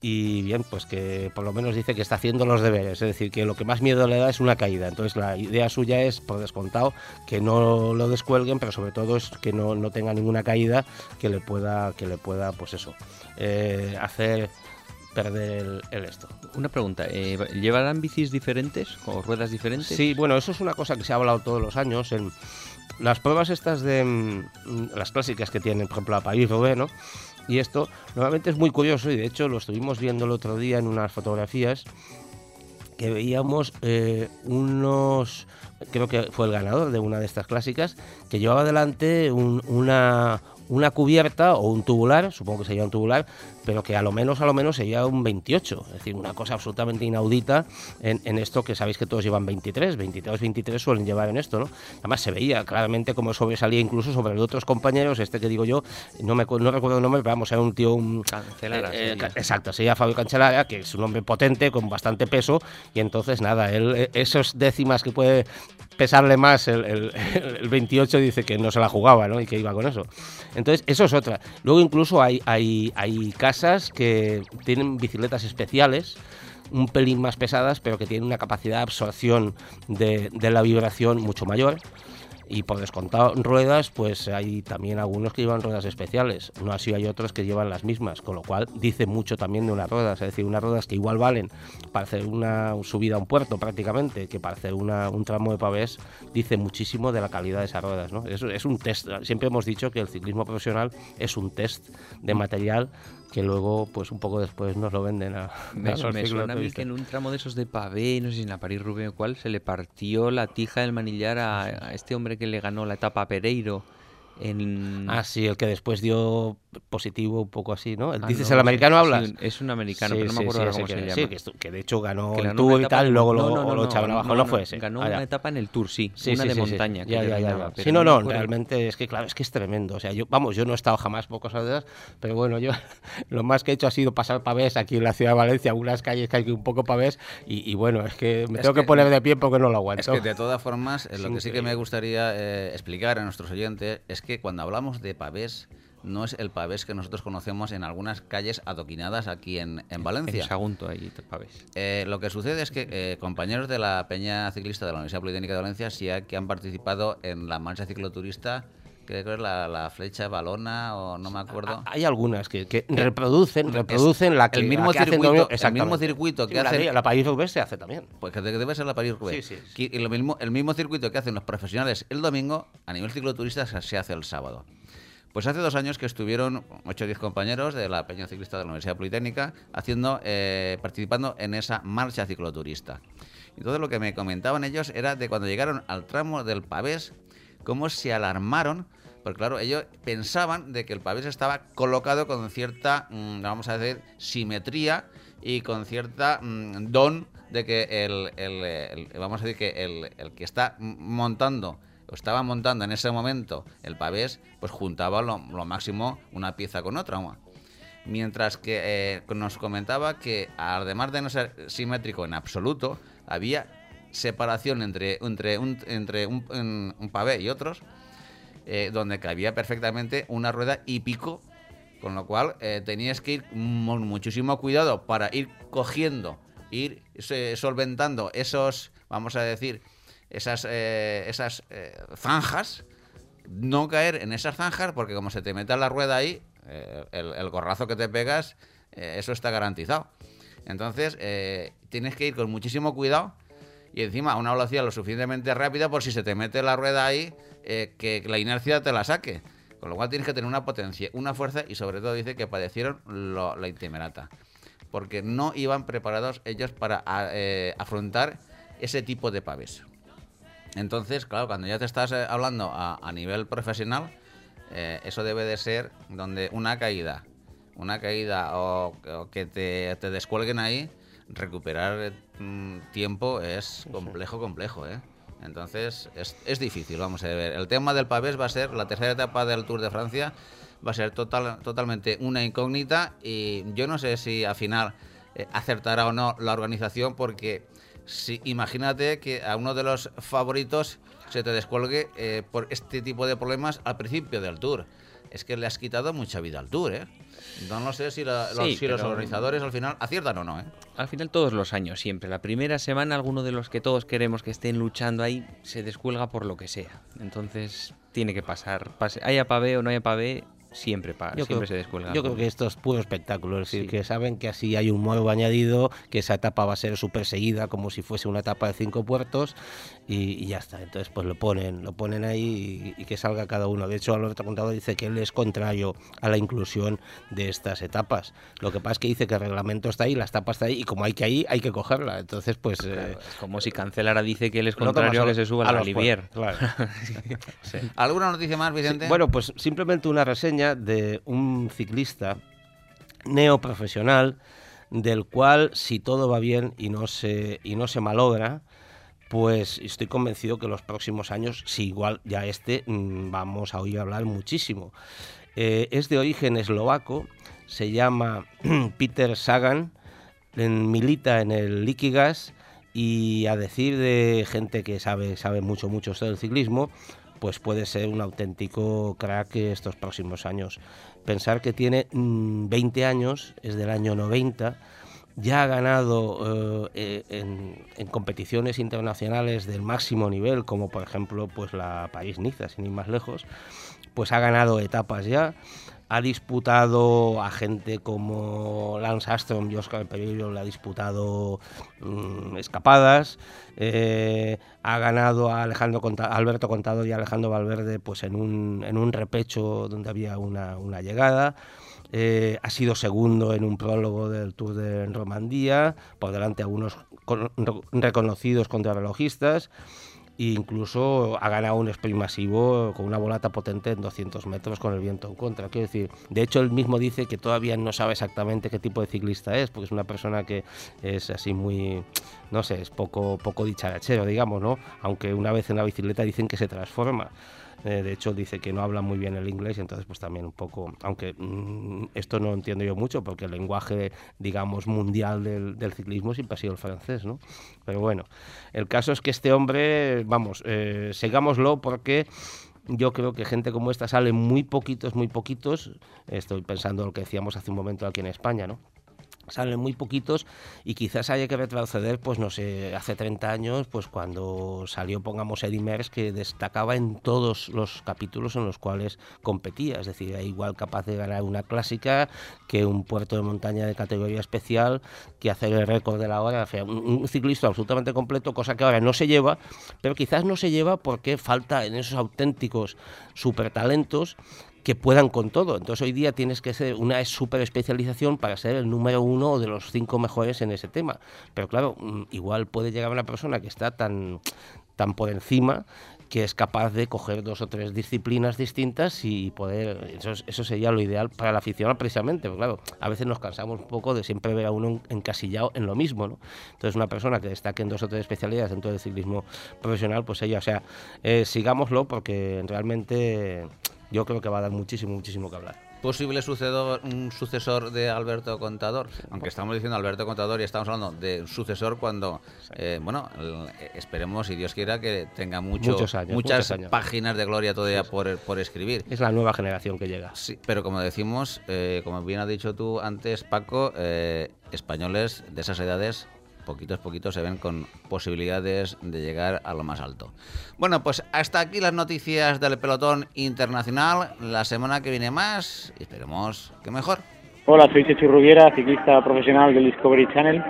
Y bien, pues que por lo menos dice que está haciendo los deberes, es decir, que lo que más miedo le da es una caída. Entonces la idea suya es, por descontado, que no lo descuelguen, pero sobre todo es que no, no tenga ninguna caída que le pueda, que le pueda pues eso, eh, hacer perder el, el esto. Una pregunta, eh, ¿llevarán bicis diferentes o ruedas diferentes? Sí, bueno, eso es una cosa que se ha hablado todos los años en las pruebas estas de mm, las clásicas que tienen, por ejemplo, la París-Roubaix, ¿no? Y esto normalmente es muy curioso, y de hecho lo estuvimos viendo el otro día en unas fotografías que veíamos eh, unos, creo que fue el ganador de una de estas clásicas, que llevaba delante un, una, una cubierta o un tubular, supongo que sería un tubular, pero que a lo menos a lo menos sería un veintiocho, es decir, una cosa absolutamente inaudita en, en esto, que sabéis que todos llevan veintitrés, veintitrés, veintitrés suelen llevar en esto, ¿no? Además se veía claramente cómo sobresalía incluso sobre los otros compañeros, este que digo yo, no me no recuerdo el nombre, pero vamos, era un tío... Un, Cancelara. Eh, eh, exacto, sería Fabio Cancellara, que es un hombre potente, con bastante peso, y entonces nada, él, esos décimas que puede pesarle más el, el, el veintiocho, dice que no se la jugaba, ¿no? Y que iba con eso. Entonces, eso es otra. Luego incluso hay, hay, hay casas que tienen bicicletas especiales, un pelín más pesadas, pero que tienen una capacidad de absorción de, de la vibración mucho mayor. Y por descontado ruedas, pues hay también algunos que llevan ruedas especiales. No así hay otros que llevan las mismas, con lo cual dice mucho también de unas ruedas. Es decir, unas ruedas que igual valen para hacer una subida a un puerto prácticamente, que para hacer una, un tramo de pavés, dice muchísimo de la calidad de esas ruedas, ¿no? Es, es un test. Siempre hemos dicho que el ciclismo profesional es un test de material que luego, pues un poco después nos lo venden a, a Me, los me suena a mí que en un tramo de esos de pavé, no sé si en la París-Roubaix o cuál, se le partió la tija del manillar a, a este hombre que le ganó la etapa a Pereiro. En... Ah, sí, el que después dio positivo, un poco así, ¿no? El, Ah, ¿Dices no, el americano sí, hablas? sí, es un americano, Sí, pero no me sí, acuerdo sí, ahora ese cómo que, se llama. sí, que, estu- que de hecho ganó Que el ganó Tour una y etapa tal, en- luego no, lo, no, no, lo echaron no, abajo, no, no, no, fue ese. Ganó Ah, ya. una etapa en el Tour, sí, Sí, una sí, de sí, sí. montaña. Que Ya, le ya, ya, ganaba, ya. pero Sí, no, me no, acuerdo. realmente es que claro, es que es tremendo. O sea, yo, vamos, yo no he estado jamás por cosas de esas, pero bueno, yo lo más que he hecho ha sido pasar pavés aquí en la ciudad de Valencia, algunas calles que hay un poco pavés, y, y bueno, es que me Es tengo que, que- poner de pie porque no lo aguanto. Es que de todas formas, eh, Es lo que sí que me increíble. gustaría eh, explicar a nuestros oyentes es que cuando hablamos de pavés, no es el pavés que nosotros conocemos en algunas calles adoquinadas aquí en, en Valencia. En Sagunto, ahí pavés. Eh, lo que sucede es que eh, compañeros de la Peña Ciclista de la Universidad Politécnica de Valencia sí que han participado en la marcha cicloturista, creo que es la, la flecha balona o no me acuerdo. Hay algunas que, que reproducen, reproducen la que, el mismo la que hacen circuito, dominio- el exactamente. mismo circuito que Sí, la hacen- de- la París-Roubaix se hace también. Pues que debe ser la París-Roubaix. Sí, sí, sí. Que- y lo mismo, el mismo circuito que hacen los profesionales el domingo, a nivel cicloturista se se hace el sábado. Pues hace dos años que estuvieron ocho o diez compañeros de la Peña Ciclista de la Universidad Politécnica haciendo, eh, participando en esa marcha cicloturista. Entonces lo que me comentaban ellos era de cuando llegaron al tramo del pavés, cómo se alarmaron, porque claro, ellos pensaban de que el pavés estaba colocado con cierta, mm, vamos a decir, simetría y con cierta mm, don de que el, el- el- vamos a decir que el, el que está montando o estaba montando en ese momento el pavés, pues juntaba lo, lo máximo una pieza con otra. Mientras que eh, nos comentaba que además de no ser simétrico en absoluto, había separación entre, entre, un, entre un, un, un pavé y otros, eh, donde cabía perfectamente una rueda y pico, con lo cual eh, tenías que ir con muchísimo cuidado para ir cogiendo, ir eh, solventando esos, vamos a decir, esas, eh, esas eh, zanjas, no caer en esas zanjas, porque como se te meta la rueda ahí, eh, el, el gorrazo que te pegas, eh, eso está garantizado. Entonces, eh, tienes que ir con muchísimo cuidado y encima a una velocidad lo suficientemente rápida por si se te mete la rueda ahí, eh, que la inercia te la saque. Con lo cual tienes que tener una potencia, una fuerza y sobre todo dice que padecieron lo, la intemerata. Porque no iban preparados ellos para a, eh, afrontar ese tipo de pavés. Entonces, claro, cuando ya te estás eh, hablando a, a nivel profesional, eh, eso debe de ser donde una caída, una caída o, o que te, te descuelguen ahí, recuperar mm, tiempo es complejo, complejo, ¿eh? Entonces, es, es difícil, vamos a ver. El tema del pavés va a ser, la tercera etapa del Tour de Francia, va a ser total, totalmente una incógnita y yo no sé si al final eh, acertará o no la organización, porque si, imagínate que a uno de los favoritos se te descuelgue eh, por este tipo de problemas al principio del Tour. Es que le has quitado mucha vida al Tour, ¿eh? No lo sé si, la, los, sí, si los organizadores al final aciertan o no, ¿eh? Al final todos los años, siempre. La primera semana alguno de los que todos queremos que estén luchando ahí se descuelga por lo que sea. Entonces tiene que pasar. Pase, haya pavé o no haya pavé, siempre, pa, yo siempre creo, se descuelga. Yo creo que esto es puro espectáculo, es decir, Sí. que saben que así hay un morbo añadido, que esa etapa va a ser súper seguida, como si fuese una etapa de cinco puertos, y, y ya está. Entonces, pues lo ponen, lo ponen ahí y, y que salga cada uno. De hecho, Alberto Contador dice que él es contrario a la inclusión de estas etapas. Lo que pasa es que dice que el reglamento está ahí, la etapa está ahí, y como hay que ir, hay que cogerla. Entonces, pues... Claro, eh, es como si Cancelara dice que él es lo contrario tomas a que se suba a al los Olivier. puertos, claro. Sí. ¿Alguna noticia más, Vicente? Sí, bueno, pues simplemente una reseña de un ciclista neoprofesional, del cual, si todo va bien y no se, y no se malogra, pues estoy convencido que los próximos años, si igual ya este, mmm, vamos a oír hablar muchísimo. Eh, es de origen eslovaco, se llama Peter Sagan, en, milita en el Liquigas, y a decir de gente que sabe, sabe mucho, mucho del ciclismo, pues puede ser un auténtico crack estos próximos años. Pensar que tiene mmm, veinte años, es del año noventa, ya ha ganado eh, en, en competiciones internacionales del máximo nivel, como por ejemplo pues la París-Niza, sin ir más lejos, pues ha ganado etapas ya. Ha disputado a gente como Lance Armstrong y Oscar Pereiro, le ha disputado mmm, escapadas. Eh, ha ganado a Alejandro Conta- Alberto Contador y Alejandro Valverde pues en un, en un repecho donde había una, una llegada. Eh, ha sido segundo en un prólogo del Tour de Romandía, por delante a algunos con, reconocidos contrarrelojistas. E incluso ha ganado un sprint masivo con una volata potente en doscientos metros con el viento en contra. Quiero decir, de hecho él mismo dice que todavía no sabe exactamente qué tipo de ciclista es, porque es una persona que es así muy, no sé, es poco, poco dicharachero, digamos, ¿no? Aunque una vez en la bicicleta dicen que se transforma. Eh, de hecho dice que no habla muy bien el inglés, y entonces pues también un poco, aunque mmm, esto no entiendo yo mucho, porque el lenguaje, digamos, mundial del, del ciclismo siempre ha sido el francés, ¿no? Pero bueno, el caso es que este hombre, vamos, eh, sigámoslo, porque yo creo que gente como esta sale muy poquitos, muy poquitos. Estoy pensando en lo que decíamos hace un momento aquí en España, ¿no? Salen muy poquitos, y quizás haya que retroceder, pues no sé, hace treinta años, pues cuando salió, pongamos, Eddy Merckx, que destacaba en todos los capítulos en los cuales competía, es decir, era igual capaz de ganar una clásica que un puerto de montaña de categoría especial, que hacer el récord de la hora. O sea, un, un ciclista absolutamente completo, cosa que ahora no se lleva, pero quizás no se lleva porque falta en esos auténticos supertalentos que puedan con todo. Entonces hoy día tienes que hacer una super especialización para ser el número uno de los cinco mejores en ese tema. Pero claro, igual puede llegar una persona que está tan, tan por encima, que es capaz de coger dos o tres disciplinas distintas y poder... Eso, eso sería lo ideal para el aficionado precisamente, porque claro, a veces nos cansamos un poco de siempre ver a uno encasillado en lo mismo, ¿no? Entonces una persona que destaque en dos o tres especialidades dentro del ciclismo profesional, pues ella, o sea, eh, sigámoslo, porque realmente yo creo que va a dar muchísimo, muchísimo que hablar. Posible sucedor, un sucesor de Alberto Contador, aunque estamos diciendo Alberto Contador y estamos hablando de un sucesor cuando, eh, bueno, el, esperemos, si Dios quiera, que tenga mucho, muchos años, muchas muchos años. páginas de gloria todavía sí, sí. Por, por escribir. Es la nueva generación que llega. Sí, pero como decimos, eh, como bien has dicho tú antes, Paco, eh, españoles de esas edades, poquitos poquitos se ven con posibilidades de llegar a lo más alto. Bueno, pues hasta aquí las noticias del pelotón internacional. La semana que viene más, y esperemos que mejor. Hola, soy Chechu Rubiera, ciclista profesional del Discovery Channel,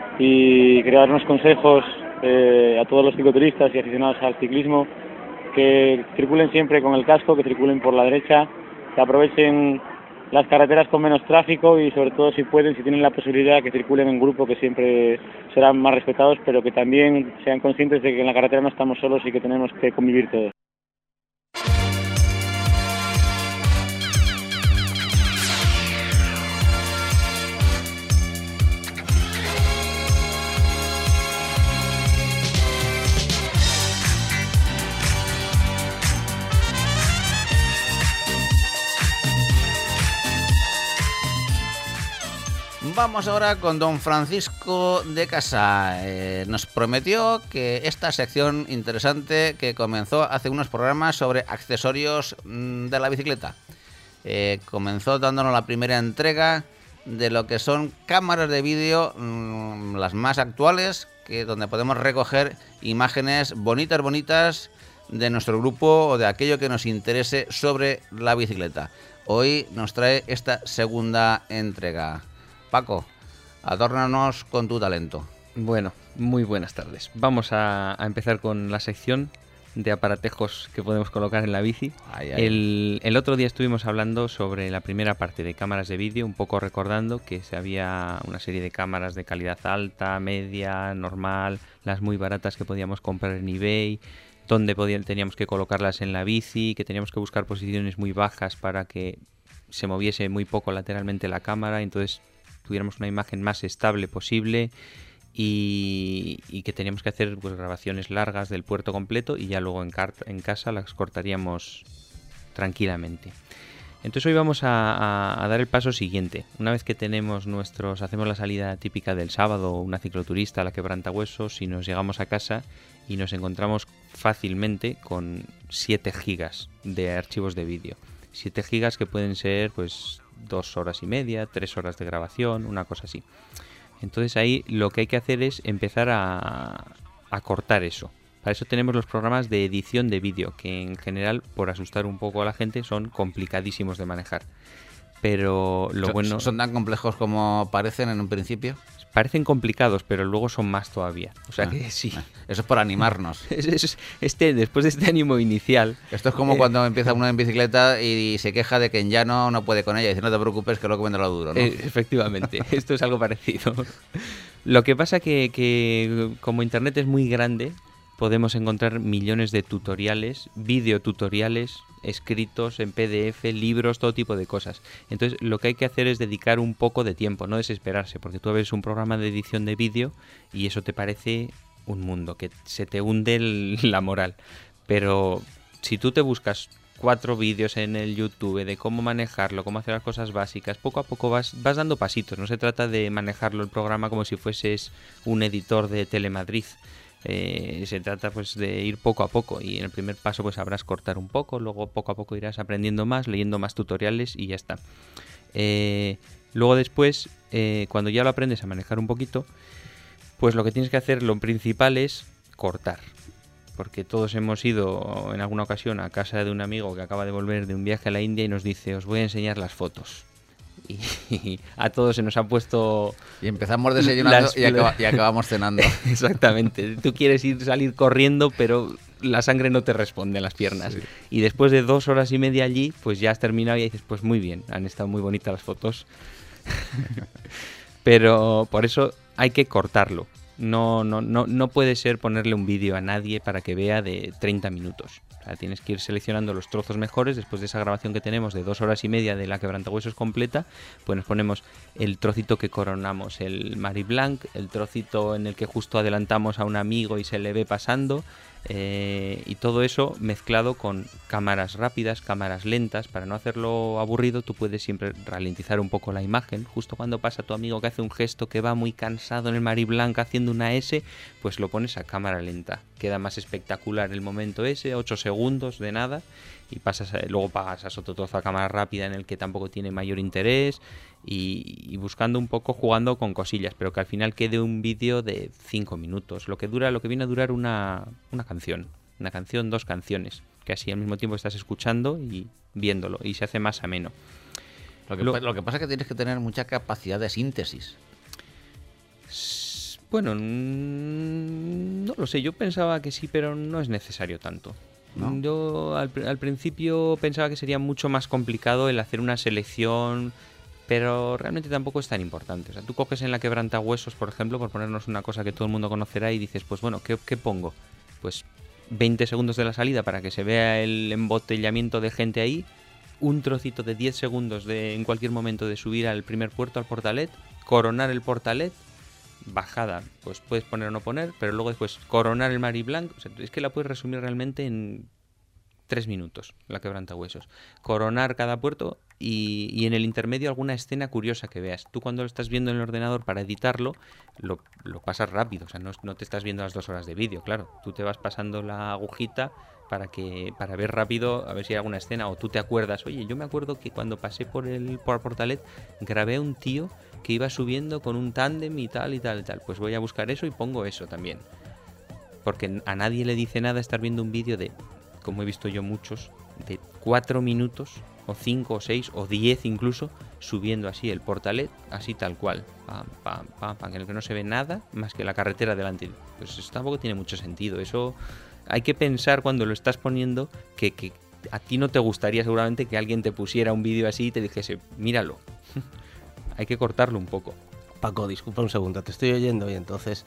y quería dar unos consejos eh, a todos los cicloturistas y aficionados al ciclismo: que circulen siempre con el casco, que circulen por la derecha, que aprovechen las carreteras con menos tráfico y sobre todo si pueden, si tienen la posibilidad, que circulen en grupo, que siempre serán más respetados, pero que también sean conscientes de que en la carretera no estamos solos y que tenemos que convivir todos. Vamos ahora con don Francisco de Casa. Eh, nos prometió que esta sección interesante que comenzó hace unos programas sobre accesorios mmm, de la bicicleta. Eh, comenzó dándonos la primera entrega de lo que son cámaras de vídeo, mmm, las más actuales, que donde podemos recoger imágenes bonitas, bonitas de nuestro grupo o de aquello que nos interese sobre la bicicleta. Hoy nos trae esta segunda entrega. Paco, adórnanos con tu talento. Bueno, muy buenas tardes. Vamos a, a empezar con la sección de aparatejos que podemos colocar en la bici. Ay, ay. El, el otro día estuvimos hablando sobre la primera parte de cámaras de vídeo, un poco recordando que se había una serie de cámaras de calidad alta, media, normal, las muy baratas que podíamos comprar en eBay, donde podían, teníamos que colocarlas en la bici, que teníamos que buscar posiciones muy bajas para que se moviese muy poco lateralmente la cámara, entonces tuviéramos una imagen más estable posible y, y que teníamos que hacer pues, grabaciones largas del puerto completo y ya luego en, car- en casa las cortaríamos tranquilamente. Entonces hoy vamos a, a, a dar el paso siguiente. Una vez que tenemos nuestros, hacemos la salida típica del sábado, una cicloturista a la Quebrantahuesos, y nos llegamos a casa y nos encontramos fácilmente con siete gigas de archivos de vídeo. siete gigas que pueden ser pues dos horas y media, tres horas de grabación, una cosa así. Entonces ahí lo que hay que hacer es empezar a, a cortar eso. Para eso tenemos los programas de edición de vídeo, que en general, por asustar un poco a la gente, son complicadísimos de manejar. Pero lo ¿Son, bueno... ¿Son tan complejos como parecen en un principio? Parecen complicados, pero luego son más todavía. O sea ah, que sí. Eso es por animarnos. es, es, este, después de este ánimo inicial... Esto es como eh, cuando empieza uno en bicicleta y se queja de que en llano no puede con ella. Y dice, no te preocupes que luego vendrá lo duro, ¿no? Eh, efectivamente, esto es algo parecido. Lo que pasa que, que como Internet es muy grande, podemos encontrar millones de tutoriales, videotutoriales escritos en P D F, libros, todo tipo de cosas. Entonces lo que hay que hacer es dedicar un poco de tiempo, no desesperarse, porque tú ves un programa de edición de vídeo y eso te parece un mundo, que se te hunde el, la moral. Pero si tú te buscas cuatro vídeos en el YouTube de cómo manejarlo, cómo hacer las cosas básicas, poco a poco vas, vas dando pasitos. No se trata de manejarlo el programa como si fueses un editor de Telemadrid. Eh, se trata pues de ir poco a poco y en el primer paso pues sabrás cortar un poco, luego poco a poco irás aprendiendo más, leyendo más tutoriales y ya está. Eh, luego después, eh, cuando ya lo aprendes a manejar un poquito, pues lo que tienes que hacer, lo principal es cortar. Porque todos hemos ido en alguna ocasión a casa de un amigo que acaba de volver de un viaje a la India y nos dice, os voy a enseñar las fotos. Y a todos se nos ha puesto... Y empezamos desayunando y, acaba, y acabamos cenando. Exactamente. Tú quieres ir salir corriendo, pero la sangre no te responde a las piernas. Sí. Y después de dos horas y media allí, pues ya has terminado y dices, pues muy bien, han estado muy bonitas las fotos. Pero por eso hay que cortarlo. No, no, no, no puede ser ponerle un vídeo a nadie para que vea de treinta minutos. O sea, tienes que ir seleccionando los trozos mejores. Después de esa grabación que tenemos de dos horas y media de la Quebrantahuesos completa, pues nos ponemos el trocito que coronamos el Mari Blanc, el trocito en el que justo adelantamos a un amigo y se le ve pasando, eh, y todo eso mezclado con cámaras rápidas, cámaras lentas. Para no hacerlo aburrido, tú puedes siempre ralentizar un poco la imagen. Justo cuando pasa tu amigo que hace un gesto que va muy cansado en el Mari Blanc haciendo una S, pues lo pones a cámara lenta. Queda más espectacular el momento ese, ocho segundos de nada, y pasas a, luego pasas otro trozo a cámara rápida en el que tampoco tiene mayor interés, y, y buscando un poco, jugando con cosillas, pero que al final quede un vídeo de cinco minutos, lo que dura, lo que viene a durar una, una canción, una canción, dos canciones, que así al mismo tiempo estás escuchando y viéndolo, y se hace más ameno. Lo que, lo, lo que pasa es que tienes que tener mucha capacidad de síntesis. Bueno, no lo sé, yo pensaba que sí, pero no es necesario tanto. ¿no? Yo al, al principio pensaba que sería mucho más complicado el hacer una selección, pero realmente tampoco es tan importante. O sea, tú coges en la quebrantahuesos, por ejemplo, por ponernos una cosa que todo el mundo conocerá, y dices, pues bueno, ¿qué, qué pongo? Pues veinte segundos de la salida para que se vea el embotellamiento de gente ahí, un trocito de diez segundos de en cualquier momento de subir al primer puerto, al Portalet, coronar el Portalet, bajada, pues puedes poner o no poner, pero luego después coronar el Mari Blanc. O sea, es que la puedes resumir realmente en tres minutos, la quebrantahuesos. Coronar cada puerto y, y en el intermedio alguna escena curiosa que veas. Tú cuando lo estás viendo en el ordenador para editarlo, lo, lo pasas rápido, o sea, no, no te estás viendo las dos horas de vídeo, claro. Tú te vas pasando la agujita para que para ver rápido a ver si hay alguna escena, o tú te acuerdas, oye, yo me acuerdo que cuando pasé por el por Portalet grabé a un tío que iba subiendo con un tándem y tal y tal y tal. Pues voy a buscar eso y pongo eso también. Porque a nadie le dice nada estar viendo un vídeo de, como he visto yo muchos, de cuatro minutos, o cinco, o seis, o diez incluso, subiendo así el Portalet, así tal cual, pam, pam, pam, pam, en el que no se ve nada más que la carretera delante. Pues eso tampoco tiene mucho sentido. Eso hay que pensar cuando lo estás poniendo que, que a ti no te gustaría seguramente que alguien te pusiera un vídeo así y te dijese, míralo. Hay que cortarlo un poco. Paco, disculpa un segundo, te estoy oyendo y entonces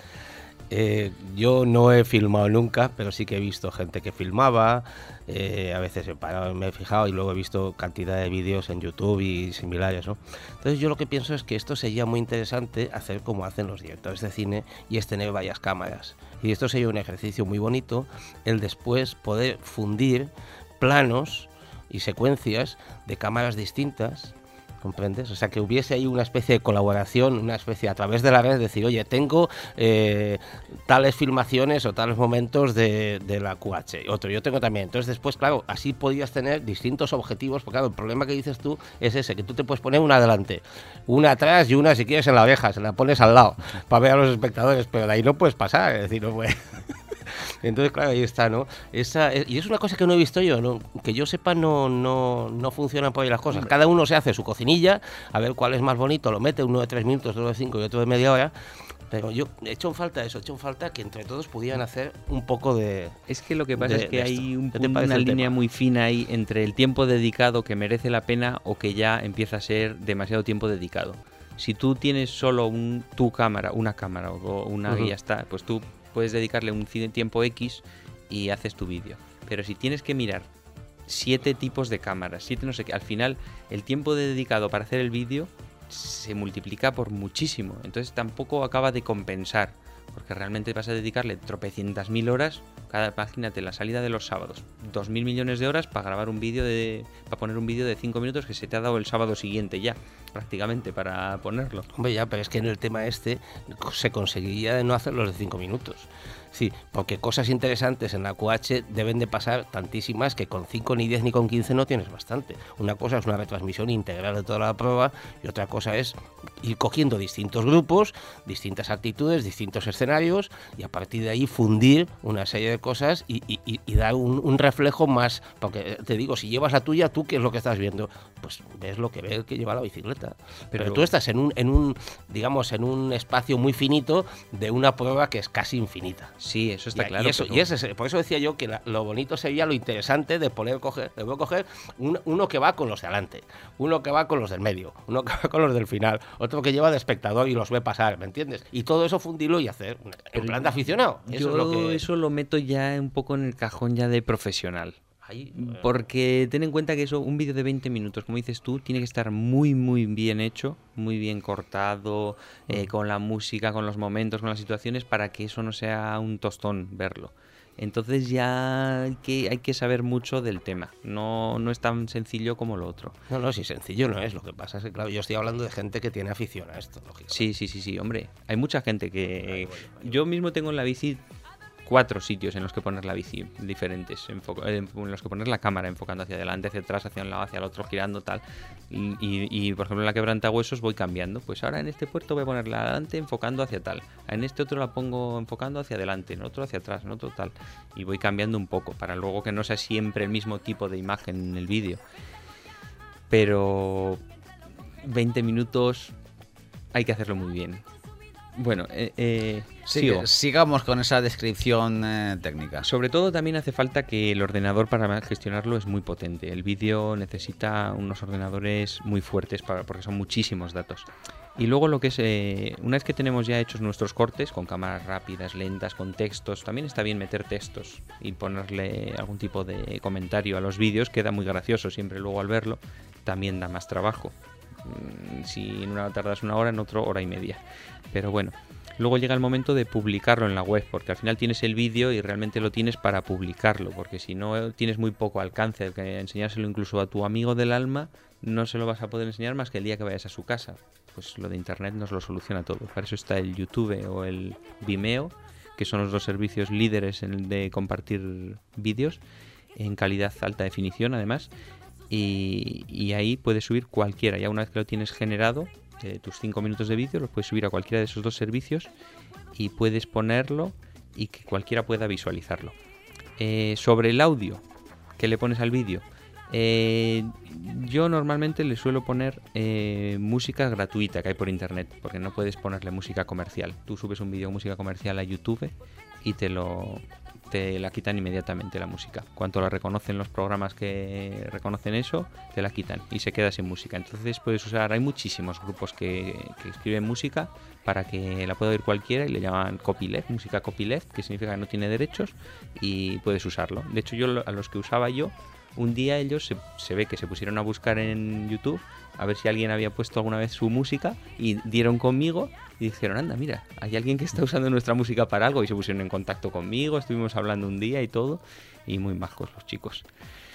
eh, yo no he filmado nunca, pero sí que he visto gente que filmaba, eh, a veces he parado, me he fijado y luego he visto cantidad de vídeos en YouTube y similares, ¿no? Entonces yo lo que pienso es que esto sería muy interesante hacer como hacen los directores de cine, y es tener varias cámaras. Y esto sería un ejercicio muy bonito, el después poder fundir planos y secuencias de cámaras distintas, ¿comprendes? O sea, que hubiese ahí una especie de colaboración, una especie a través de la red, decir, oye, tengo eh, tales filmaciones o tales momentos de, de la Q H, otro yo tengo también. Entonces después, claro, así podías tener distintos objetivos, porque claro, el problema que dices tú es ese, que tú te puedes poner una adelante, una atrás y una si quieres en la oreja, se la pones al lado para ver a los espectadores, pero de ahí no puedes pasar, es decir, no puedes... Entonces, claro, ahí está, ¿no? Esa, y es una cosa que no he visto yo, ¿no? Que yo sepa, no, no, no funcionan por ahí las cosas. Cada uno se hace su cocinilla, a ver cuál es más bonito, lo mete, uno de tres minutos, otro de cinco y otro de media hora. Pero yo he hecho en falta eso, he hecho en falta que entre todos pudieran hacer un poco de... Es que lo que pasa de, es que hay un, punto, una línea muy fina ahí entre el tiempo dedicado que merece la pena o que ya empieza a ser demasiado tiempo dedicado. Si tú tienes solo un, tu cámara, una cámara o una uh-huh. y ya está, pues tú puedes dedicarle un tiempo X y haces tu vídeo. Pero si tienes que mirar siete tipos de cámaras, siete no sé qué, al final el tiempo dedicado para hacer el vídeo se multiplica por muchísimo. Entonces tampoco acaba de compensar, porque realmente vas a dedicarle tropecientas mil horas. Cada página de la salida de los sábados, dos mil millones de horas para grabar un vídeo de, para poner un vídeo de cinco minutos que se te ha dado el sábado siguiente ya, prácticamente, para ponerlo. Hombre, ya, pero es que en el tema este se conseguiría de no hacerlos de cinco minutos. Sí, porque cosas interesantes en la Q H deben de pasar tantísimas que con cinco, ni diez, ni con quince no tienes bastante. Una cosa es una retransmisión integral de toda la prueba y otra cosa es ir cogiendo distintos grupos, distintas actitudes, distintos escenarios y a partir de ahí fundir una serie de cosas y, y, y dar un, un reflejo más. Porque te digo, si llevas la tuya, ¿tú qué es lo que estás viendo? Pues ves lo que ve el que lleva la bicicleta. Pero, Pero tú estás en un, en un, digamos, en un espacio muy finito de una prueba que es casi infinita. Sí, eso está y, claro. Y eso, pero... y ese, por eso decía yo que la, lo bonito sería lo interesante de poder coger, de poder coger un, uno que va con los de adelante, uno que va con los del medio, uno que va con los del final, otro que lleva de espectador y los ve pasar, ¿me entiendes? Y todo eso fundirlo y hacer un, en plan de aficionado. Yo eso, es lo que... eso lo meto ya un poco en el cajón ya de profesional. Porque ten en cuenta que eso, un vídeo de veinte minutos, como dices tú, tiene que estar muy muy bien hecho, muy bien cortado, eh, con la música, con los momentos, con las situaciones, para que eso no sea un tostón verlo. Entonces ya hay que, hay que saber mucho del tema, no, no es tan sencillo como lo otro. No, no, sí, sencillo no es, lo que pasa es que claro, yo estoy hablando de gente que tiene afición a esto, lógicamente. Sí, sí, sí, sí, hombre, hay mucha gente que... Yo mismo tengo en la bici cuatro sitios en los que poner la bici diferentes, en los que poner la cámara enfocando hacia adelante, hacia atrás, hacia un lado, hacia el otro, girando, tal. Y, y, y por ejemplo en la quebrantahuesos voy cambiando. Pues ahora en este puerto voy a ponerla adelante enfocando hacia tal. En este otro la pongo enfocando hacia adelante, en otro hacia atrás, en otro tal. Y voy cambiando un poco para luego que no sea siempre el mismo tipo de imagen en el vídeo. Pero veinte minutos hay que hacerlo muy bien. Bueno, eh, eh, Sí, sigo. sigamos con esa descripción eh, técnica. Sobre todo también hace falta que el ordenador para gestionarlo es muy potente. El vídeo necesita unos ordenadores muy fuertes para, porque son muchísimos datos. Y luego lo que es, eh, una vez que tenemos ya hechos nuestros cortes con cámaras rápidas, lentas, con textos, también está bien meter textos y ponerle algún tipo de comentario a los vídeos, queda muy gracioso siempre luego al verlo, también da más trabajo. Si en una tardas una hora, en otro hora y media. Pero bueno, luego llega el momento de publicarlo en la web, porque al final tienes el vídeo y realmente lo tienes para publicarlo, porque si no tienes muy poco alcance, que enseñárselo incluso a tu amigo del alma, no se lo vas a poder enseñar más que el día que vayas a su casa. Pues lo de internet nos lo soluciona todo. Para eso está el YouTube o el Vimeo, que son los dos servicios líderes en el de compartir vídeos en calidad alta definición además. Y, y ahí puedes subir cualquiera. Ya una vez que lo tienes generado, eh, tus cinco minutos de vídeo los puedes subir a cualquiera de esos dos servicios y puedes ponerlo y que cualquiera pueda visualizarlo. Eh, sobre el audio que le pones al vídeo, eh, yo normalmente le suelo poner eh, música gratuita que hay por internet, porque no puedes ponerle música comercial. Tú subes un vídeo de música comercial a YouTube y te lo... te la quitan inmediatamente la música. Cuando la reconocen los programas que reconocen eso, te la quitan y se queda sin música. Entonces puedes usar, hay muchísimos grupos que, que escriben música para que la pueda oír cualquiera y le llaman copyleft, música copyleft, que significa que no tiene derechos y puedes usarlo. De hecho, yo a los que usaba yo, un día ellos se, se ve que se pusieron a buscar en YouTube a ver si alguien había puesto alguna vez su música y dieron conmigo y dijeron, anda, mira, hay alguien que está usando nuestra música para algo, y se pusieron en contacto conmigo, estuvimos hablando un día y todo, y muy majos los chicos.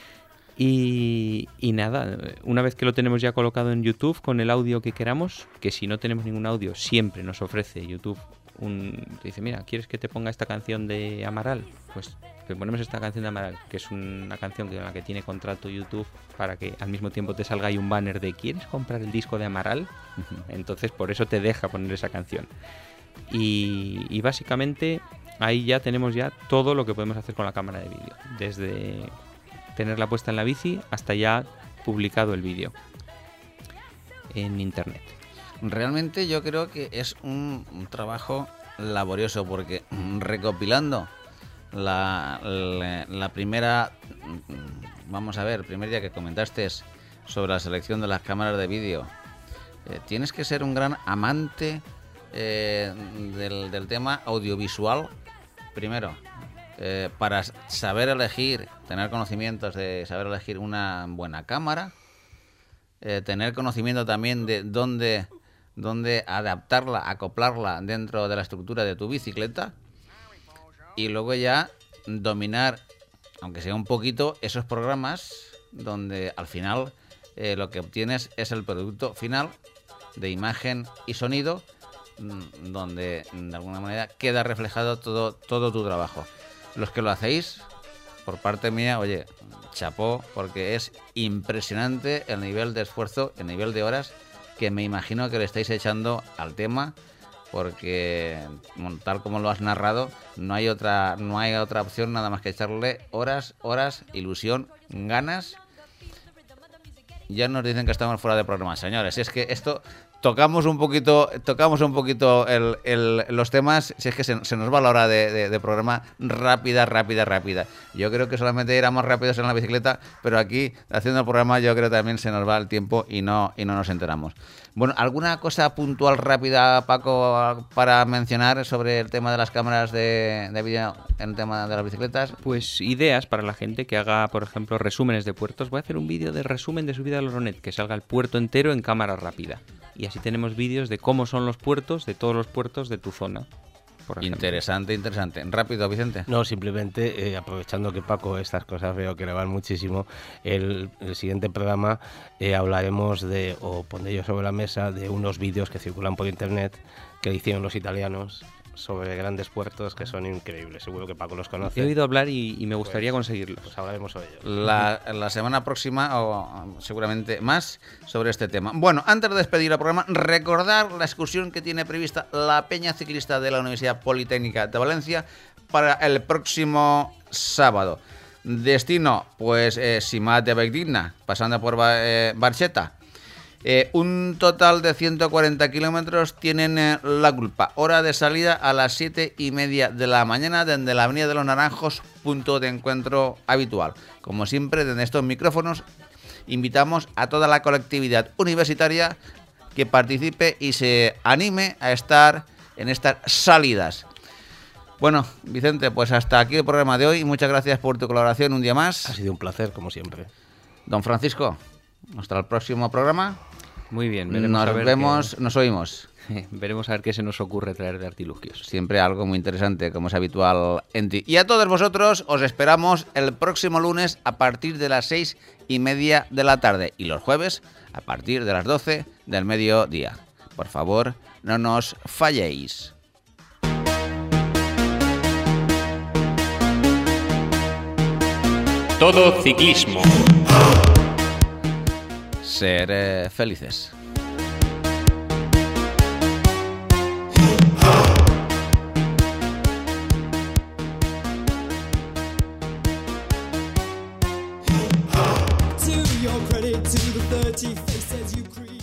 Y, y nada, una vez que lo tenemos ya colocado en YouTube con el audio que queramos, que si no tenemos ningún audio siempre nos ofrece YouTube un, te dice, mira, ¿quieres que te ponga esta canción de Amaral? Pues te ponemos esta canción de Amaral, que es una canción con la que tiene contrato YouTube para que al mismo tiempo te salga ahí un banner de ¿quieres comprar el disco de Amaral? Entonces por eso te deja poner esa canción. Y, y básicamente ahí ya tenemos ya todo lo que podemos hacer con la cámara de vídeo, desde tenerla puesta en la bici hasta ya publicado el vídeo en internet. Realmente yo creo que es un, un trabajo laborioso, porque recopilando la, la, la primera, vamos a ver, el primer día que comentaste sobre la selección de las cámaras de vídeo, eh, tienes que ser un gran amante eh, del, del tema audiovisual, primero, eh, para saber elegir, tener conocimientos de saber elegir una buena cámara, eh, tener conocimiento también de dónde... donde adaptarla, acoplarla dentro de la estructura de tu bicicleta, y luego ya dominar, aunque sea un poquito, esos programas donde al final eh, lo que obtienes es el producto final de imagen y sonido, donde de alguna manera queda reflejado todo, todo tu trabajo. Los que lo hacéis, por parte mía, oye, chapó, porque es impresionante el nivel de esfuerzo, el nivel de horas que me imagino que le estáis echando al tema, porque tal como lo has narrado, no hay otra no hay otra opción nada más que echarle horas, horas, ilusión, ganas. Ya nos dicen que estamos fuera de programa, señores. Es que esto tocamos un poquito, tocamos un poquito el, el, los temas, si es que se, se nos va la hora de, de, de programa rápida, rápida, rápida. Yo creo que solamente éramos rápidos en la bicicleta, pero aquí, haciendo el programa, yo creo que también se nos va el tiempo y no, y no nos enteramos. Bueno, ¿alguna cosa puntual rápida, Paco, para mencionar sobre el tema de las cámaras de, de vídeo en el tema de las bicicletas? Pues ideas para la gente que haga, por ejemplo, resúmenes de puertos. Voy a hacer un vídeo de resumen de subida al Oronet, que salga el puerto entero en cámara rápida. Y así tenemos vídeos de cómo son los puertos, de todos los puertos de tu zona. Por interesante, interesante. Rápido, Vicente. No, simplemente eh, aprovechando que Paco estas cosas veo que le van muchísimo, el, el siguiente programa eh, hablaremos de, o pondré yo sobre la mesa, de unos vídeos que circulan por internet que hicieron los italianos sobre grandes puertos que son increíbles. Seguro que Paco los conoce. He oído hablar y, y me gustaría pues, conseguirlos. Pues hablaremos sobre ellos. La, la semana próxima, o seguramente más, sobre este tema. Bueno, antes de despedir el programa, recordar la excursión que tiene prevista la Peña Ciclista de la Universidad Politécnica de Valencia para el próximo sábado. Destino, pues, eh, Simat de Valldigna, pasando por eh, Barxeta. Eh, un total de ciento cuarenta kilómetros tienen eh, la culpa. Hora de salida a las siete y media de la mañana desde la Avenida de los Naranjos, punto de encuentro habitual. Como siempre, desde estos micrófonos invitamos a toda la colectividad universitaria que participe y se anime a estar en estas salidas. Bueno, Vicente, pues hasta aquí el programa de hoy. Muchas gracias por tu colaboración un día más. Ha sido un placer, como siempre. Don Francisco, hasta el próximo programa. Muy bien, veremos nos a ver vemos, qué... nos oímos. Veremos a ver qué se nos ocurre traer de artilugios. Siempre algo muy interesante, como es habitual en ti. Y a todos vosotros os esperamos el próximo lunes a partir de las seis y media de la tarde y los jueves a partir de las doce del mediodía. Por favor, no nos falléis. Todo ciclismo. Ser eh, felices. To your credit, to the thirty faces you create.